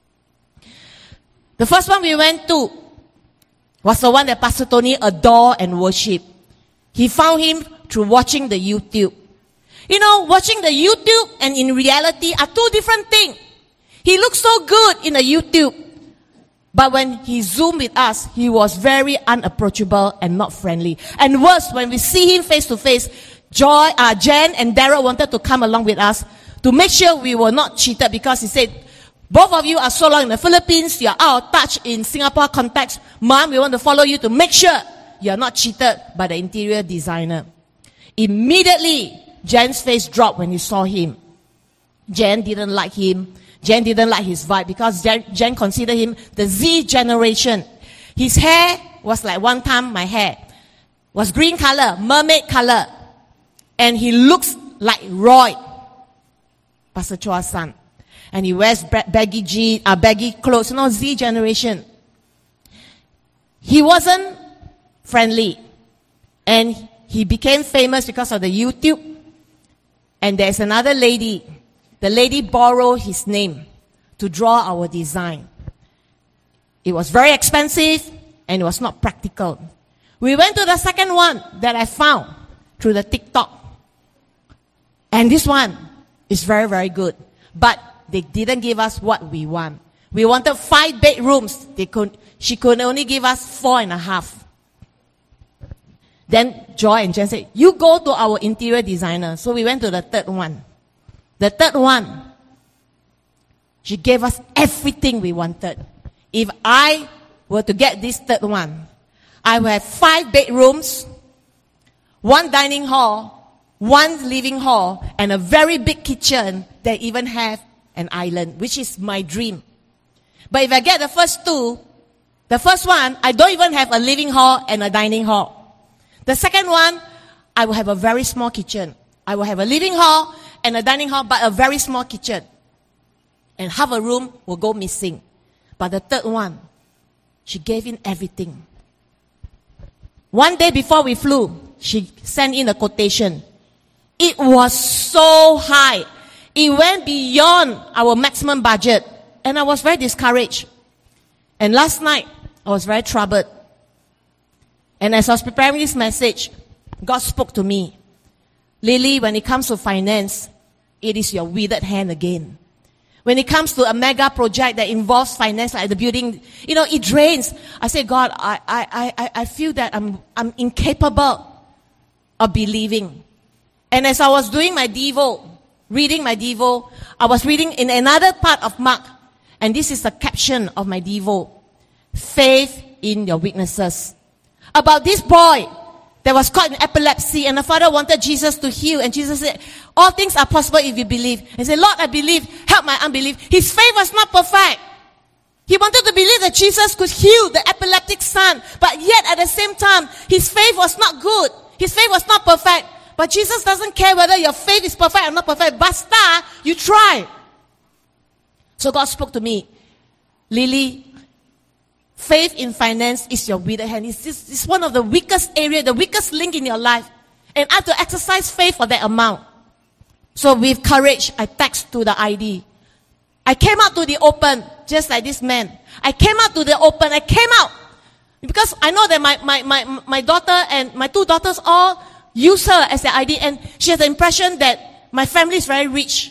The first one we went to was the one that Pastor Tony adored and worshiped. He found him through watching the YouTube. You know, watching the YouTube and in reality are 2 different things. He looked so good in the YouTube. But when he zoomed with us, he was very unapproachable and not friendly. And worse, when we see him face to face, Jen and Daryl wanted to come along with us to make sure we were not cheated because he said, both of you are so long in the Philippines, you are out of touch in Singapore context. Mom, we want to follow you to make sure you are not cheated by the interior designer. Immediately, Jen's face dropped when he saw him. Jen didn't like him. Jen didn't like his vibe because Jen considered him the Z generation. His hair was like one time my hair. Was green color, mermaid color. And he looks like Roy, Pastor Chua's son. And he wears baggy clothes, Z generation. He wasn't friendly. And he became famous because of the YouTube. And there's another lady. The lady borrowed his name to draw our design. It was very expensive and it was not practical. We went to the second one that I found through the TikTok. And this one is very, very good. But they didn't give us what we want. We wanted 5 bedrooms. She could only give us 4.5. Then Joy and Jen said, you go to our interior designer. So we went to the third one. The third one, she gave us everything we wanted. If I were to get this third one, I would have 5 bedrooms, 1 dining hall, 1 living hall, and a very big kitchen that even have an island, which is my dream. But if I get the first 2, the first one, I don't even have a living hall and a dining hall. The second one, I will have a very small kitchen. I will have a living hall and a dining hall, but a very small kitchen. And half a room will go missing. But the third one, she gave in everything. One day before we flew, she sent in a quotation. It was so high. It went beyond our maximum budget. And I was very discouraged. And last night, I was very troubled. And as I was preparing this message, God spoke to me. Lily, when it comes to finance, it is your withered hand again. When it comes to a mega project that involves finance, like the building, it drains. I say, God, I feel that I'm incapable of believing. And as I was doing my Devo, reading my Devo, I was reading in another part of Mark. And this is the caption of my Devo. Faith in your weaknesses. About this boy that was caught in epilepsy, and the father wanted Jesus to heal, and Jesus said, all things are possible if you believe. And he said, Lord, I believe, help my unbelief. His faith was not perfect. He wanted to believe that Jesus could heal the epileptic son, but yet at the same time, his faith was not good. His faith was not perfect. But Jesus doesn't care whether your faith is perfect or not perfect. Basta, you try. So God spoke to me, Lily, faith in finance is your withered hand. It's one of the weakest area, the weakest link in your life. And I have to exercise faith for that amount. So with courage, I text to the ID. I came out to the open, just like this man. I came out to the open. I came out. Because I know that my daughter and my 2 daughters all use her as their ID. And she has the impression that my family is very rich.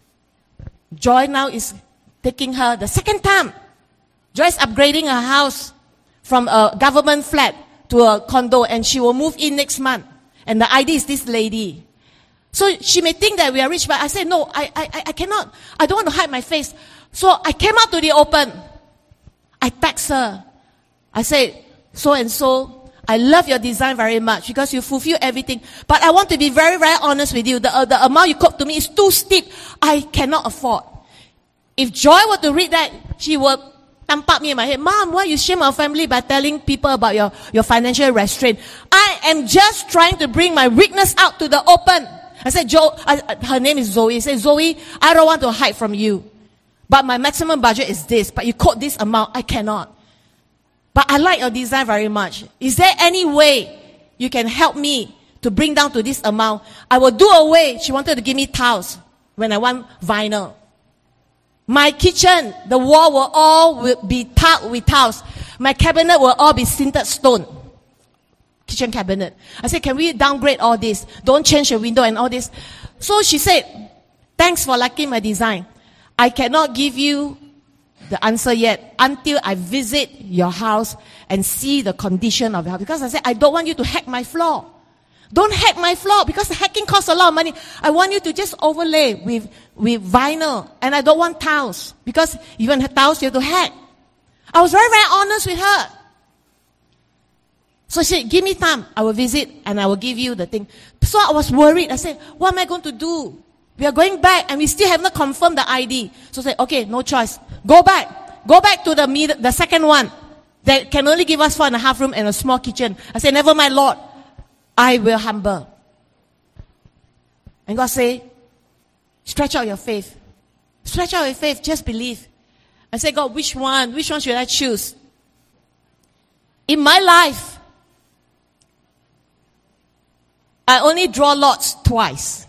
Joy now is taking her the second time. Joy is upgrading her house from a government flat to a condo, and she will move in next month. And the ID is this lady. So she may think that we are rich, but I said, no, I cannot. I don't want to hide my face. So I came out to the open. I text her. I said, so and so, I love your design very much because you fulfill everything. But I want to be very, very honest with you. The amount you quote to me is too steep. I cannot afford. If Joy were to read that, she would tampak me in my head. Mom, why you shame our family by telling people about your financial restraint? I am just trying to bring my weakness out to the open. I said, her name is Zoe. I said, Zoe, I don't want to hide from you. But my maximum budget is this. But you quote this amount, I cannot. But I like your design very much. Is there any way you can help me to bring down to this amount? I will do away. She wanted to give me tiles when I want vinyl. My kitchen, the wall will be tiled with tiles. My cabinet will all be sintered stone. Kitchen cabinet. I said, can we downgrade all this? Don't change the window and all this. So she said, thanks for liking my design. I cannot give you the answer yet until I visit your house and see the condition of your house. Because I said, I don't want you to hack my floor. Don't hack my floor because hacking costs a lot of money. I want you to just overlay with vinyl. And I don't want tiles. Because even tiles you have to hack. I was very, very honest with her. So she said, give me time. I will visit and I will give you the thing. So I was worried. I said, what am I going to do? We are going back and we still have not confirmed the ID. So I said, okay, no choice. Go back. Go back to the second one. That can only give us 4.5 room and a small kitchen. I said, never mind, Lord. I will humble. And God say, stretch out your faith. Stretch out your faith. Just believe. I said, God, which one? Which one should I choose? In my life, I only draw lots twice.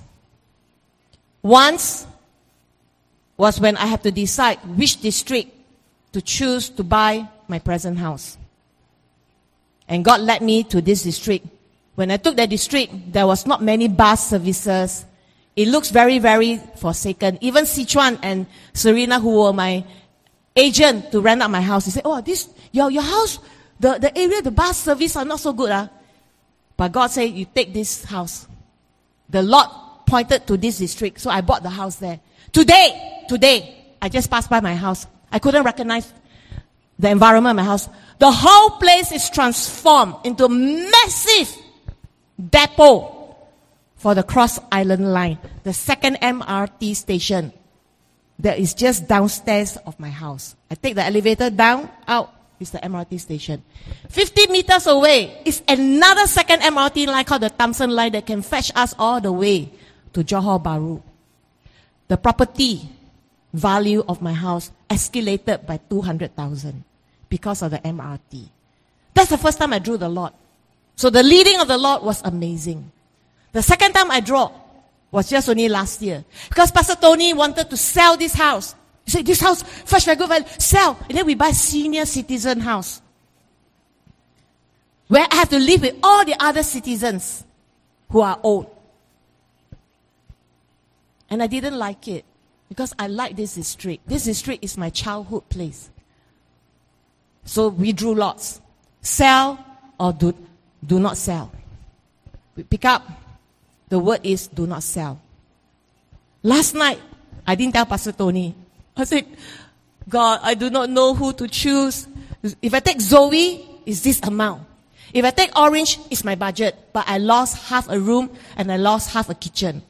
Once was when I had to decide which district to choose to buy my present house. And God led me to this district. When I took that district, there was not many bus services. It looks very, very forsaken. Even Sichuan and Serena, who were my agent to rent out my house, they said, oh, your house, the area, the bus service are not so good. But God said, you take this house. The lot pointed to this district, so I bought the house there. Today, I just passed by my house. I couldn't recognize the environment of my house. The whole place is transformed into a massive depot for the Cross Island Line, the second MRT station that is just downstairs of my house. I take the elevator down, out is the MRT station. 50 meters away is another second MRT line called the Thompson Line that can fetch us all the way to Johor Bahru. The property value of my house escalated by 200,000 because of the MRT. That's the first time I drew the lot. So the leading of the lot was amazing. The second time I drew was just only last year. Because Pastor Tony wanted to sell this house. He said, this house, fresh, very good value, sell. And then we buy senior citizen house. Where I have to live with all the other citizens who are old. And I didn't like it. Because I like this district. This district is my childhood place. So we drew lots. Sell or do not sell. We pick up. The word is do not sell. Last night, I didn't tell Pastor Tony. I said, God, I do not know who to choose. If I take Zoe, it's this amount. If I take Orange, it's my budget. But I lost half a room and I lost half a kitchen.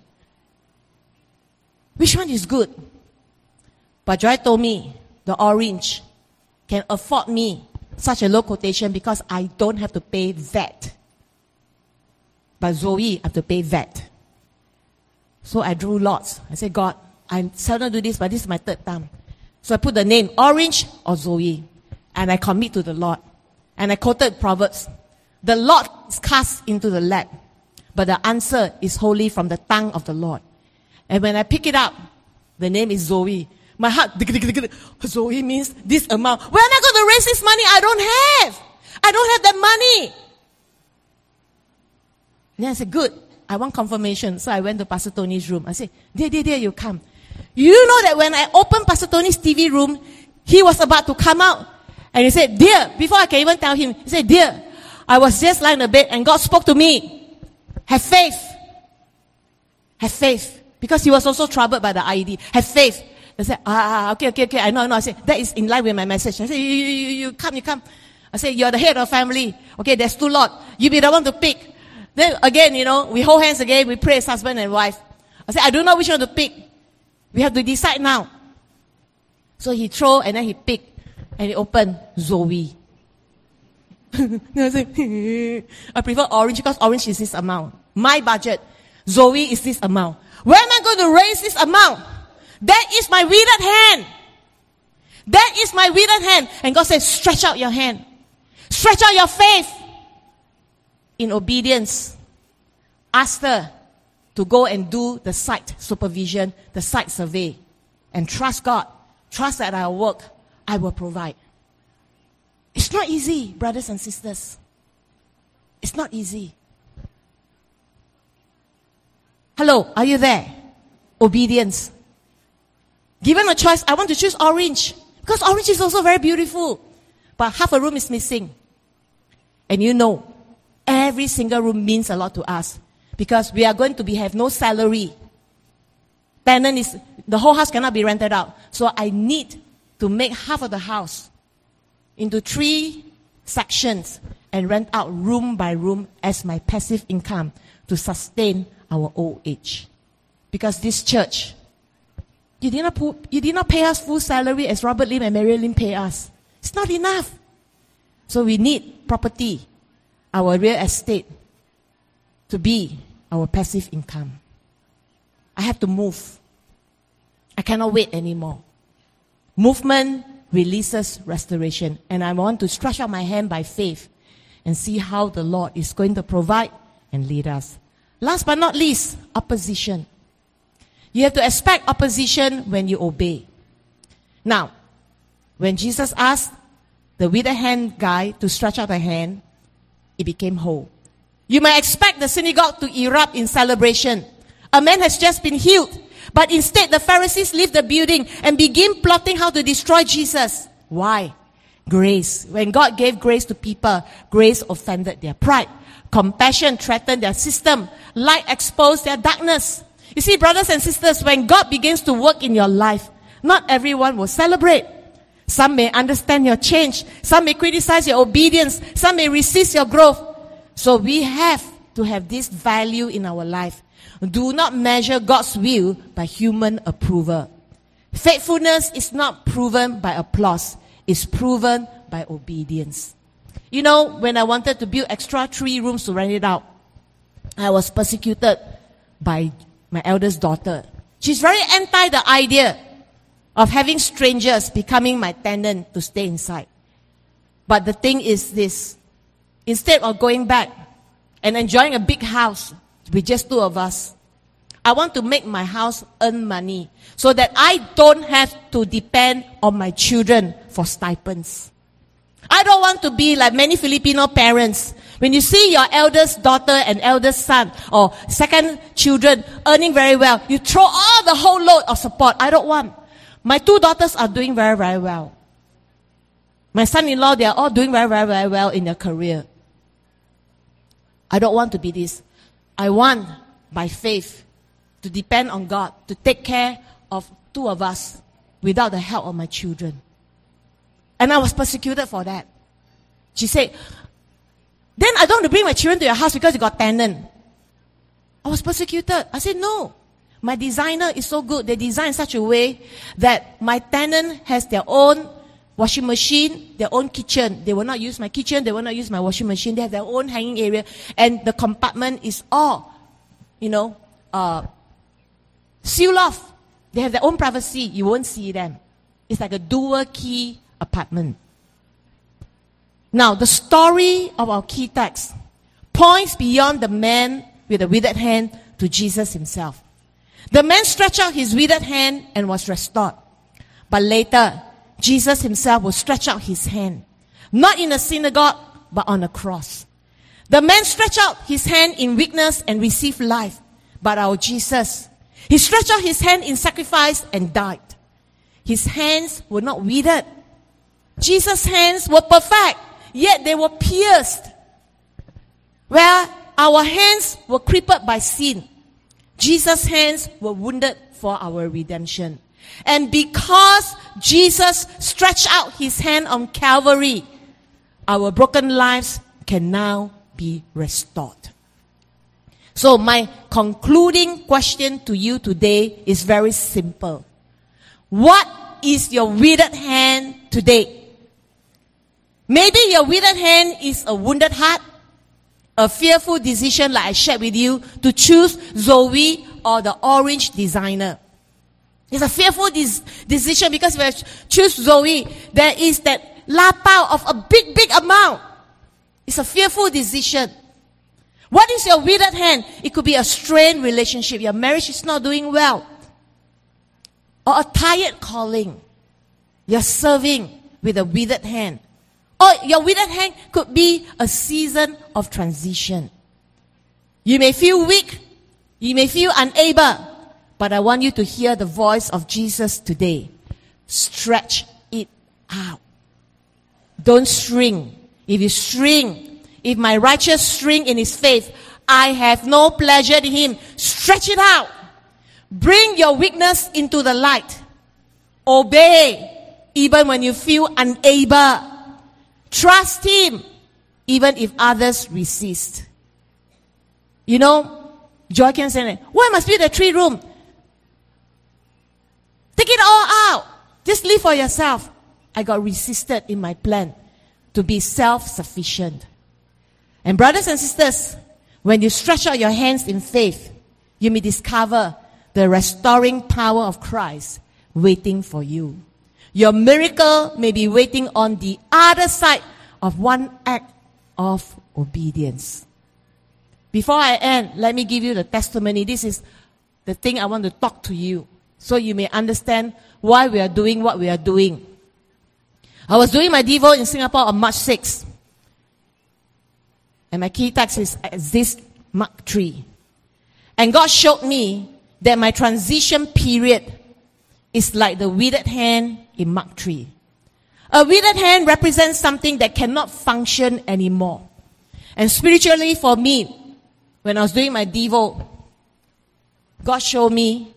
Which one is good? But Joy told me the Orange can afford me such a low quotation because I don't have to pay VAT. But Zoe have to pay VAT. So I drew lots. I said, God, I seldom do this, but this is my third time. So I put the name Orange or Zoe. And I commit to the Lord. And I quoted Proverbs. The Lord is cast into the lap, but the answer is wholly from the tongue of the Lord. And when I pick it up, the name is Zoe. My heart, Zoe means this amount. Where am I going to raise this money? I don't have that money. Then I said, good. I want confirmation. So I went to Pastor Tony's room. I said, dear, you come. You know that when I opened Pastor Tony's TV room, he was about to come out. And he said, dear, before I can even tell him, he said, dear, I was just lying in the bed and God spoke to me. Have faith. Have faith. Because he was also troubled by the IED. Have faith. I said, okay. I know. I said, that is in line with my message. I said, you come. I said, you're the head of family. Okay, there's 2 lots. You be the one to pick. Then again, we hold hands again. We pray as husband and wife. I said, I don't know which one to pick. We have to decide now. So he throw and then he picked. And he opened Zoe. I said, I prefer Orange because Orange is this amount. My budget. Zoe is this amount. Where am I going to raise this amount? That is my withered hand. That is my withered hand. And God says, stretch out your hand. Stretch out your faith. In obedience, ask her to go and do the site supervision, the site survey. And trust God. Trust that I will work. I will provide. It's not easy, brothers and sisters. It's not easy. Hello, are you there? Obedience. Given a choice, I want to choose Orange. Because Orange is also very beautiful. But half a room is missing. And every single room means a lot to us. Because we are going to have no salary. The whole house cannot be rented out. So I need to make half of the house into 3 sections and rent out room by room as my passive income to sustain our old age. Because this church, you did not pay us full salary as Robert Lim and Mary Lim pay us. It's not enough. So we need property, our real estate, to be our passive income. I have to move. I cannot wait anymore. Movement releases restoration. And I want to stretch out my hand by faith and see how the Lord is going to provide and lead us. last but not least, opposition. You have to expect opposition when you obey. Now, when Jesus asked the withered hand guy to stretch out a hand, it became whole. You might expect the synagogue to erupt in celebration. A man has just been healed. But instead, the Pharisees leave the building and begin plotting how to destroy Jesus. Why? Grace. When God gave grace to people, grace offended their pride. Compassion threatened their system. Light exposed their darkness. You see, brothers and sisters, when God begins to work in your life, not everyone will celebrate. Some may understand your change. Some may criticize your obedience. Some may resist your growth. So we have to have this value in our life. Do not measure God's will by human approval. Faithfulness is not proven by applause. It's proven by obedience. You know, when I wanted to build extra 3 rooms to rent it out, I was persecuted by my eldest daughter. She's very anti the idea of having strangers becoming my tenant to stay inside. But the thing is this. Instead of going back and enjoying a big house with just 2 of us, I want to make my house earn money so that I don't have to depend on my children for stipends. I don't want to be like many Filipino parents. When you see your eldest daughter and eldest son or second children earning very well, you throw all the whole load of support. I don't want. My 2 daughters are doing very, very well. My son-in-law, they are all doing very, very, very well in their career. I don't want to be this. I want, by faith, to depend on God, to take care of 2 of us without the help of my children. And I was persecuted for that. She said, then I don't want to bring my children to your house because you got tenant. I was persecuted. I said, no. My designer is so good. They design in such a way that my tenant has their own washing machine, their own kitchen. They will not use my kitchen. They will not use my washing machine. They have their own hanging area. And the compartment is all, sealed off. They have their own privacy. You won't see them. It's like a dual key apartment. Now, the story of our key text points beyond the man with the withered hand to Jesus himself. The man stretched out his withered hand and was restored. But later, Jesus himself will stretch out his hand, not in a synagogue, but on a cross. The man stretched out his hand in weakness and received life. But our Jesus, he stretched out his hand in sacrifice and died. His hands were not withered. Jesus' hands were perfect, yet they were pierced. Where our hands were crippled by sin, Jesus' hands were wounded for our redemption. And because Jesus stretched out his hand on Calvary, our broken lives can now be restored. So my concluding question to you today is very simple. What is your withered hand today? Maybe your withered hand is a wounded heart, a fearful decision like I shared with you to choose Zoe or the orange designer. It's a fearful decision because if I choose Zoe, there is that lapao of a big, big amount. It's a fearful decision. What is your withered hand? It could be a strained relationship. Your marriage is not doing well. Or a tired calling. You're serving with a withered hand. Or your withered hand could be a season of transition. You may feel weak. You may feel unable. But I want you to hear the voice of Jesus today. Stretch it out. Don't shrink. If you shrink, if my righteous shrink in his faith, I have no pleasure in him. Stretch it out. Bring your weakness into the light. Obey, even when you feel unable. Trust him, even if others resist. You know, Joachim said, why must be the 3-room? Take it all out. Just live for yourself. I got resisted in my plan to be self-sufficient. And brothers and sisters, when you stretch out your hands in faith, you may discover the restoring power of Christ waiting for you. Your miracle may be waiting on the other side of one act of obedience. Before I end, let me give you the testimony. This is the thing I want to talk to you, so you may understand why we are doing what we are doing. I was doing my Devo in Singapore on March 6th. And my key text is this Mark 3. And God showed me that my transition period is like the withered hand in Mark 3. A withered hand represents something that cannot function anymore. And spiritually for me, when I was doing my Devo, God showed me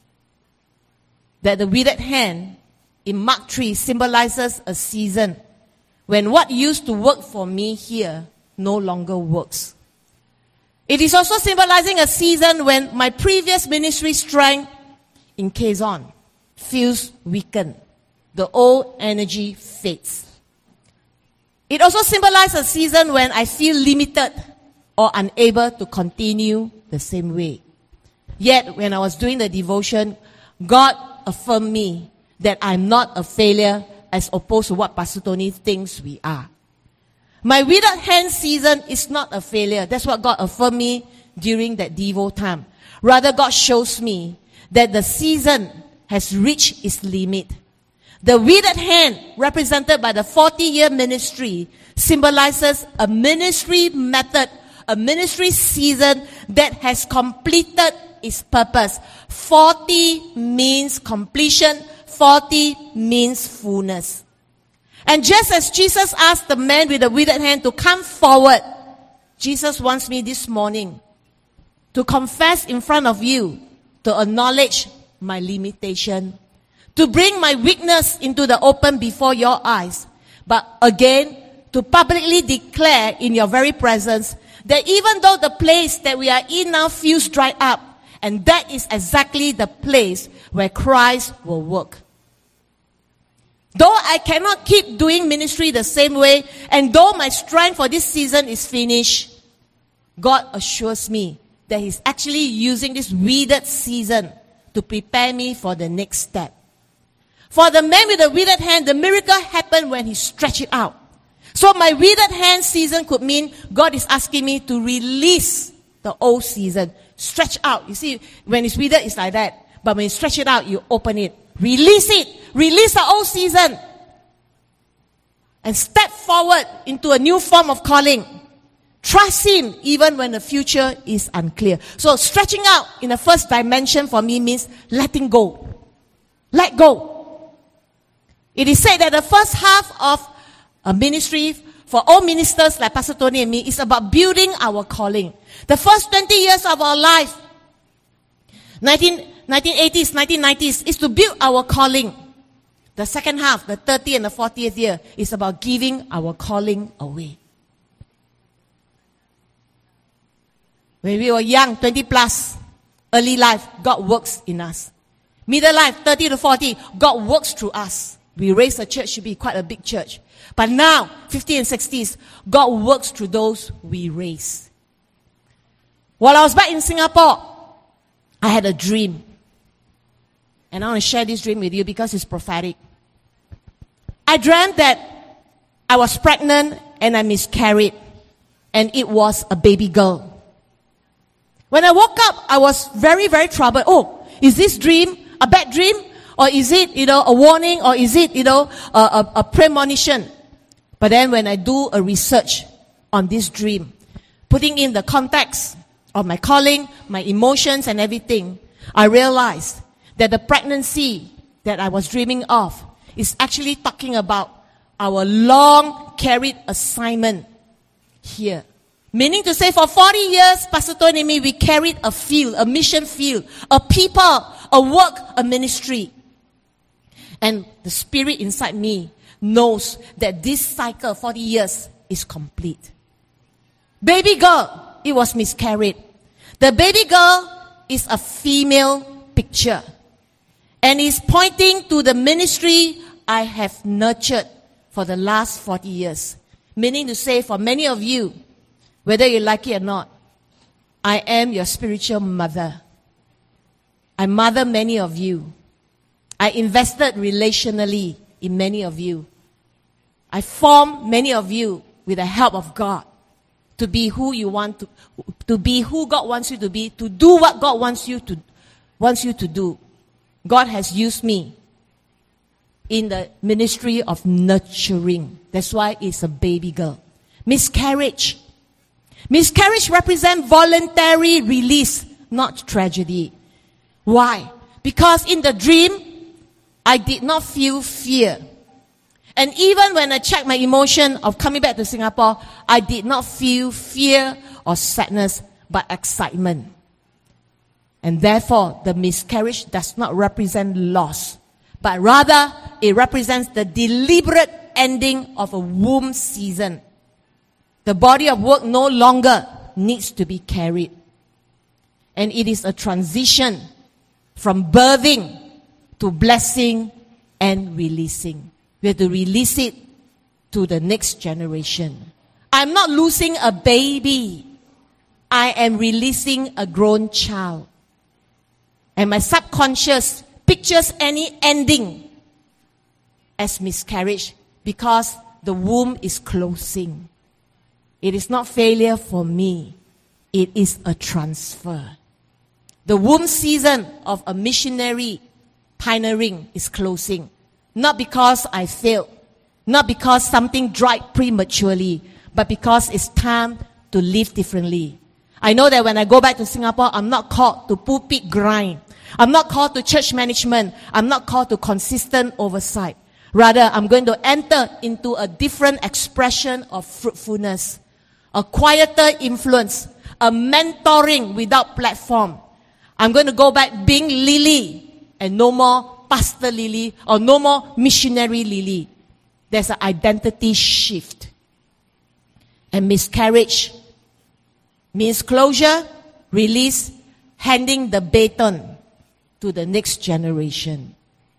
that the withered hand in Mark 3 symbolizes a season when what used to work for me here no longer works. It is also symbolizing a season when my previous ministry strength in Quezon feels weakened. The old energy fades. It also symbolizes a season when I feel limited or unable to continue the same way. Yet, when I was doing the devotion, God affirmed me that I'm not a failure as opposed to what Pastor Tony thinks we are. My withered hand season is not a failure. That's what God affirmed me during that Devo time. Rather, God shows me that the season has reached its limit. The withered hand, represented by the 40-year ministry, symbolizes a ministry method, a ministry season that has completed its purpose. 40 means completion. 40 means fullness. And just as Jesus asked the man with the withered hand to come forward, Jesus wants me this morning to confess in front of you, to acknowledge my limitation, to bring my weakness into the open before your eyes, but again, to publicly declare in your very presence that even though the place that we are in now feels dried up, and that is exactly the place where Christ will work. Though I cannot keep doing ministry the same way, and though my strength for this season is finished, God assures me that He's actually using this withered season to prepare me for the next step. For the man with the withered hand, the miracle happened when he stretched it out. So my withered hand season could mean God is asking me to release the old season. Stretch out. You see, when it's withered, it's like that. But when you stretch it out, you open it. Release it. Release the old season. And step forward into a new form of calling. Trust Him even when the future is unclear. So stretching out in the first dimension for me means letting go. Let go. It is said that the first half of a ministry for all ministers like Pastor Tony and me is about building our calling. The first 20 years of our life, 1980s, 1990s, is to build our calling. The second half, the 30th and the 40th year, is about giving our calling away. When we were young, 20 plus, early life, God works in us. Middle life, 30 to 40, God works through us. We raised a church to be quite a big church. But now, 50 and 60s, God works through those we raise. While I was back in Singapore, I had a dream. And I want to share this dream with you because it's prophetic. I dreamt that I was pregnant and I miscarried. And it was a baby girl. When I woke up, I was very, very troubled. Oh, is this dream a bad dream? Or is it, a warning? Or is it, a premonition? But then when I do a research on this dream, putting in the context of my calling, my emotions and everything, I realized that the pregnancy that I was dreaming of is actually talking about our long carried assignment here. Meaning to say, for 40 years, Pastor Tony and me, we carried a field, a mission field, a people, a work, a ministry. And the spirit inside me knows that this cycle, 40 years, is complete. Baby girl, it was miscarried. The baby girl is a female picture. And is pointing to the ministry I have nurtured for the last 40 years. Meaning to say, for many of you, whether you like it or not, I am your spiritual mother. I mother many of you. I invested relationally in many of you. I formed many of you with the help of God to be who you want to be who God wants you to be, to do what God wants you to do. God has used me in the ministry of nurturing. That's why it's a baby girl. Miscarriage. Miscarriage represents voluntary release, not tragedy. Why? Because in the dream, I did not feel fear. And even when I checked my emotion of coming back to Singapore, I did not feel fear or sadness, but excitement. And therefore, the miscarriage does not represent loss, but rather it represents the deliberate ending of a womb season. The body of work no longer needs to be carried. And it is a transition from birthing to blessing and releasing. We have to release it to the next generation. I'm not losing a baby. I am releasing a grown child. And my subconscious pictures any ending as miscarriage because the womb is closing. It is not failure for me. It is a transfer. The womb season of a missionary pioneering is closing. Not because I failed, not because something dried prematurely, but because it's time to live differently. I know that when I go back to Singapore, I'm not called to pulpit grind. I'm not called to church management. I'm not called to consistent oversight. Rather, I'm going to enter into a different expression of fruitfulness, a quieter influence, a mentoring without platform. I'm going to go back being Lily and no more Pastor Lily or no more missionary Lily. There's an identity shift. And miscarriage means closure, release, handing the baton to the next generation.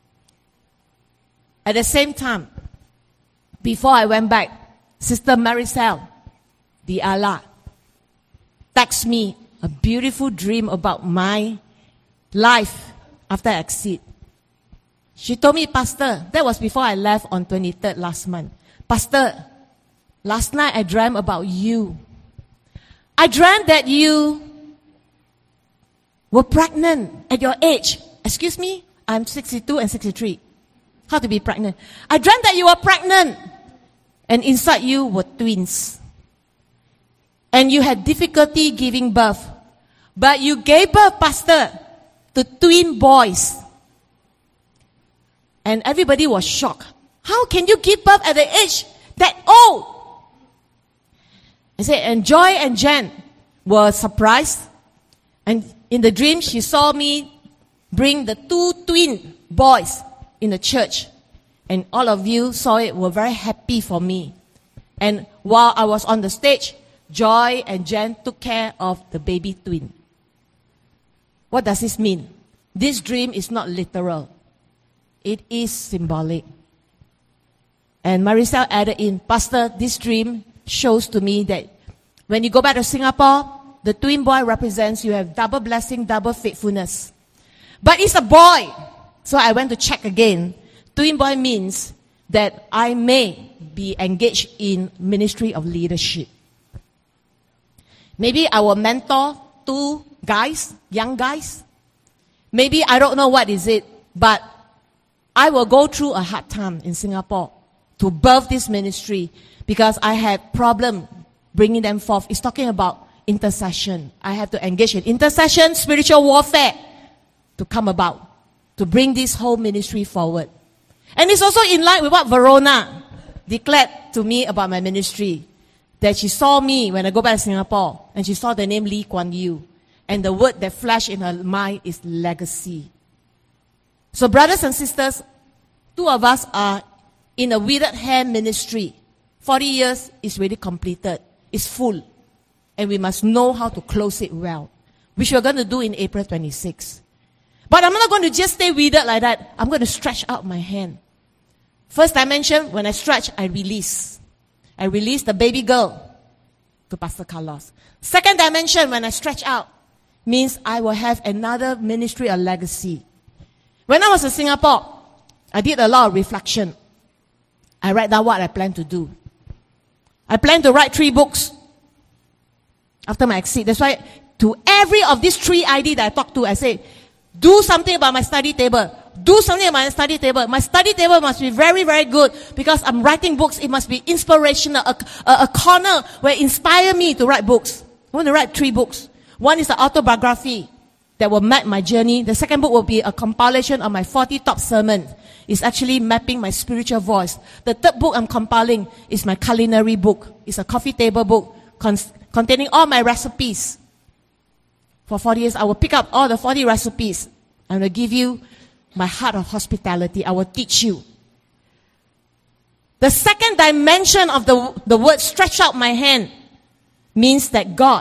At the same time, before I went back, Sister Maricel, the Allah, texted me a beautiful dream about my life after I exit. She told me, Pastor, that was before I left on 23rd last month. Pastor, last night I dreamt about you. I dreamt that you were pregnant at your age. Excuse me, I'm 62 and 63. How to be pregnant? I dreamt that you were pregnant. And inside you were twins. And you had difficulty giving birth. But you gave birth, Pastor, to twin boys. And everybody was shocked. How can you give birth at the age that old? I said, and Joy and Jen were surprised. And in the dream, she saw me bring the 2 twin boys in the church. And all of you saw it, were very happy for me. And while I was on the stage, Joy and Jen took care of the baby twin. What does this mean? This dream is not literal. It is symbolic. And Maricel added in, Pastor, this dream shows to me that when you go back to Singapore, the twin boy represents you have double blessing, double faithfulness. But it's a boy. So I went to check again. Twin boy means that I may be engaged in ministry of leadership. Maybe I will mentor 2 guys, young guys. Maybe I don't know what is it, but I will go through a hard time in Singapore to birth this ministry because I had problem bringing them forth. It's talking about intercession. I have to engage in intercession, spiritual warfare to come about, to bring this whole ministry forward. And it's also in line with what Verona declared to me about my ministry. That she saw me when I go back to Singapore and she saw the name Lee Kuan Yew. And the word that flashed in her mind is legacy. So brothers and sisters, 2 of us are in a withered hand ministry. 40 years is really completed. It's full. And we must know how to close it well. Which we're going to do in April 26. But I'm not going to just stay withered like that. I'm going to stretch out my hand. First dimension, when I stretch, I release. I release the baby girl to Pastor Carlos. Second dimension, when I stretch out, means I will have another ministry, a legacy. When I was in Singapore, I did a lot of reflection. I write down what I plan to do. I plan to write 3 books. after my exit. That's why to every of these 3 ID that I talk to, I say, do something about my study table. Do something about my study table. My study table must be very, very good because I'm writing books. It must be inspirational, a corner where it inspire me to write books. I want to write 3 books. One is the autobiography that will map my journey. The second book will be a compilation of my 40 top sermons. It's actually mapping my spiritual voice. The third book I'm compiling is my culinary book. It's a coffee table book containing all my recipes. For 40 years, I will pick up all the 40 recipes. I will give you my heart of hospitality. I will teach you. The second dimension of the word stretch out my hand means that God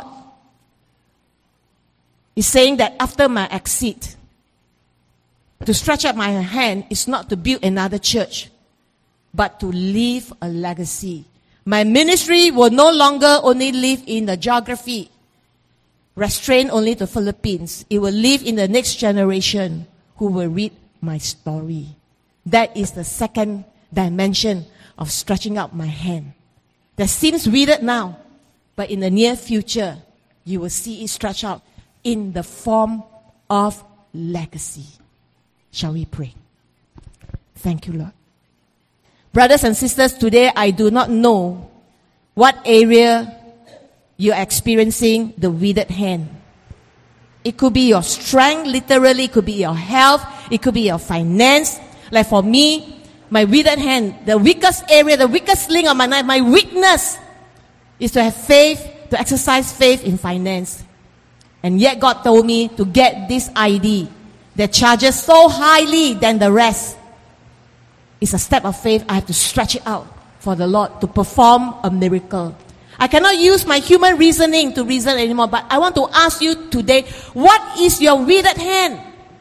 is saying that after my exit, to stretch out my hand is not to build another church, but to leave a legacy. My ministry will no longer only live in the geography, restrained only to Philippines. It will live in the next generation who will read my story. That is the second dimension of stretching out my hand. That seems withered now, but in the near future, you will see it stretch out in the form of legacy. Shall we pray? Thank you, Lord. Brothers and sisters, today I do not know what area you are experiencing the withered hand. It could be your strength, literally, it could be your health, it could be your finance. Like for me, my withered hand, the weakest area, the weakest link of my life, my weakness is to have faith, to exercise faith in finance. And yet God told me to get this ID that charges so highly than the rest. It's a step of faith. I have to stretch it out for the Lord to perform a miracle. I cannot use my human reasoning to reason anymore, but I want to ask you today, what is your withered hand?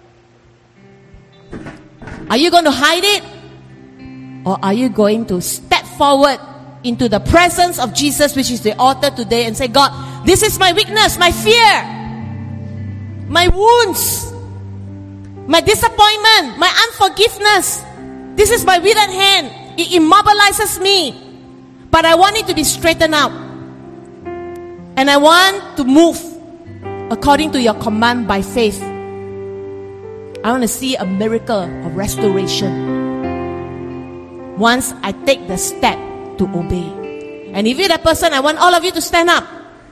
Are you going to hide it? Or are you going to step forward into the presence of Jesus, which is the author today, and say, God, this is my weakness, my fear, my wounds, my disappointment, my unforgiveness. This is my withered hand. It immobilizes me. But I want it to be straightened out. And I want to move according to your command by faith. I want to see a miracle of restoration once I take the step to obey. And if you're that person, I want all of you to stand up.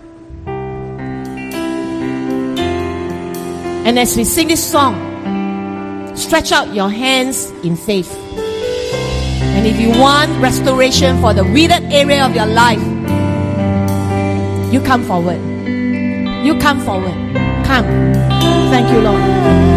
And as we sing this song, stretch out your hands in faith. And if you want restoration for the withered area of your life, you come forward. You come forward. Come. Thank you, Lord.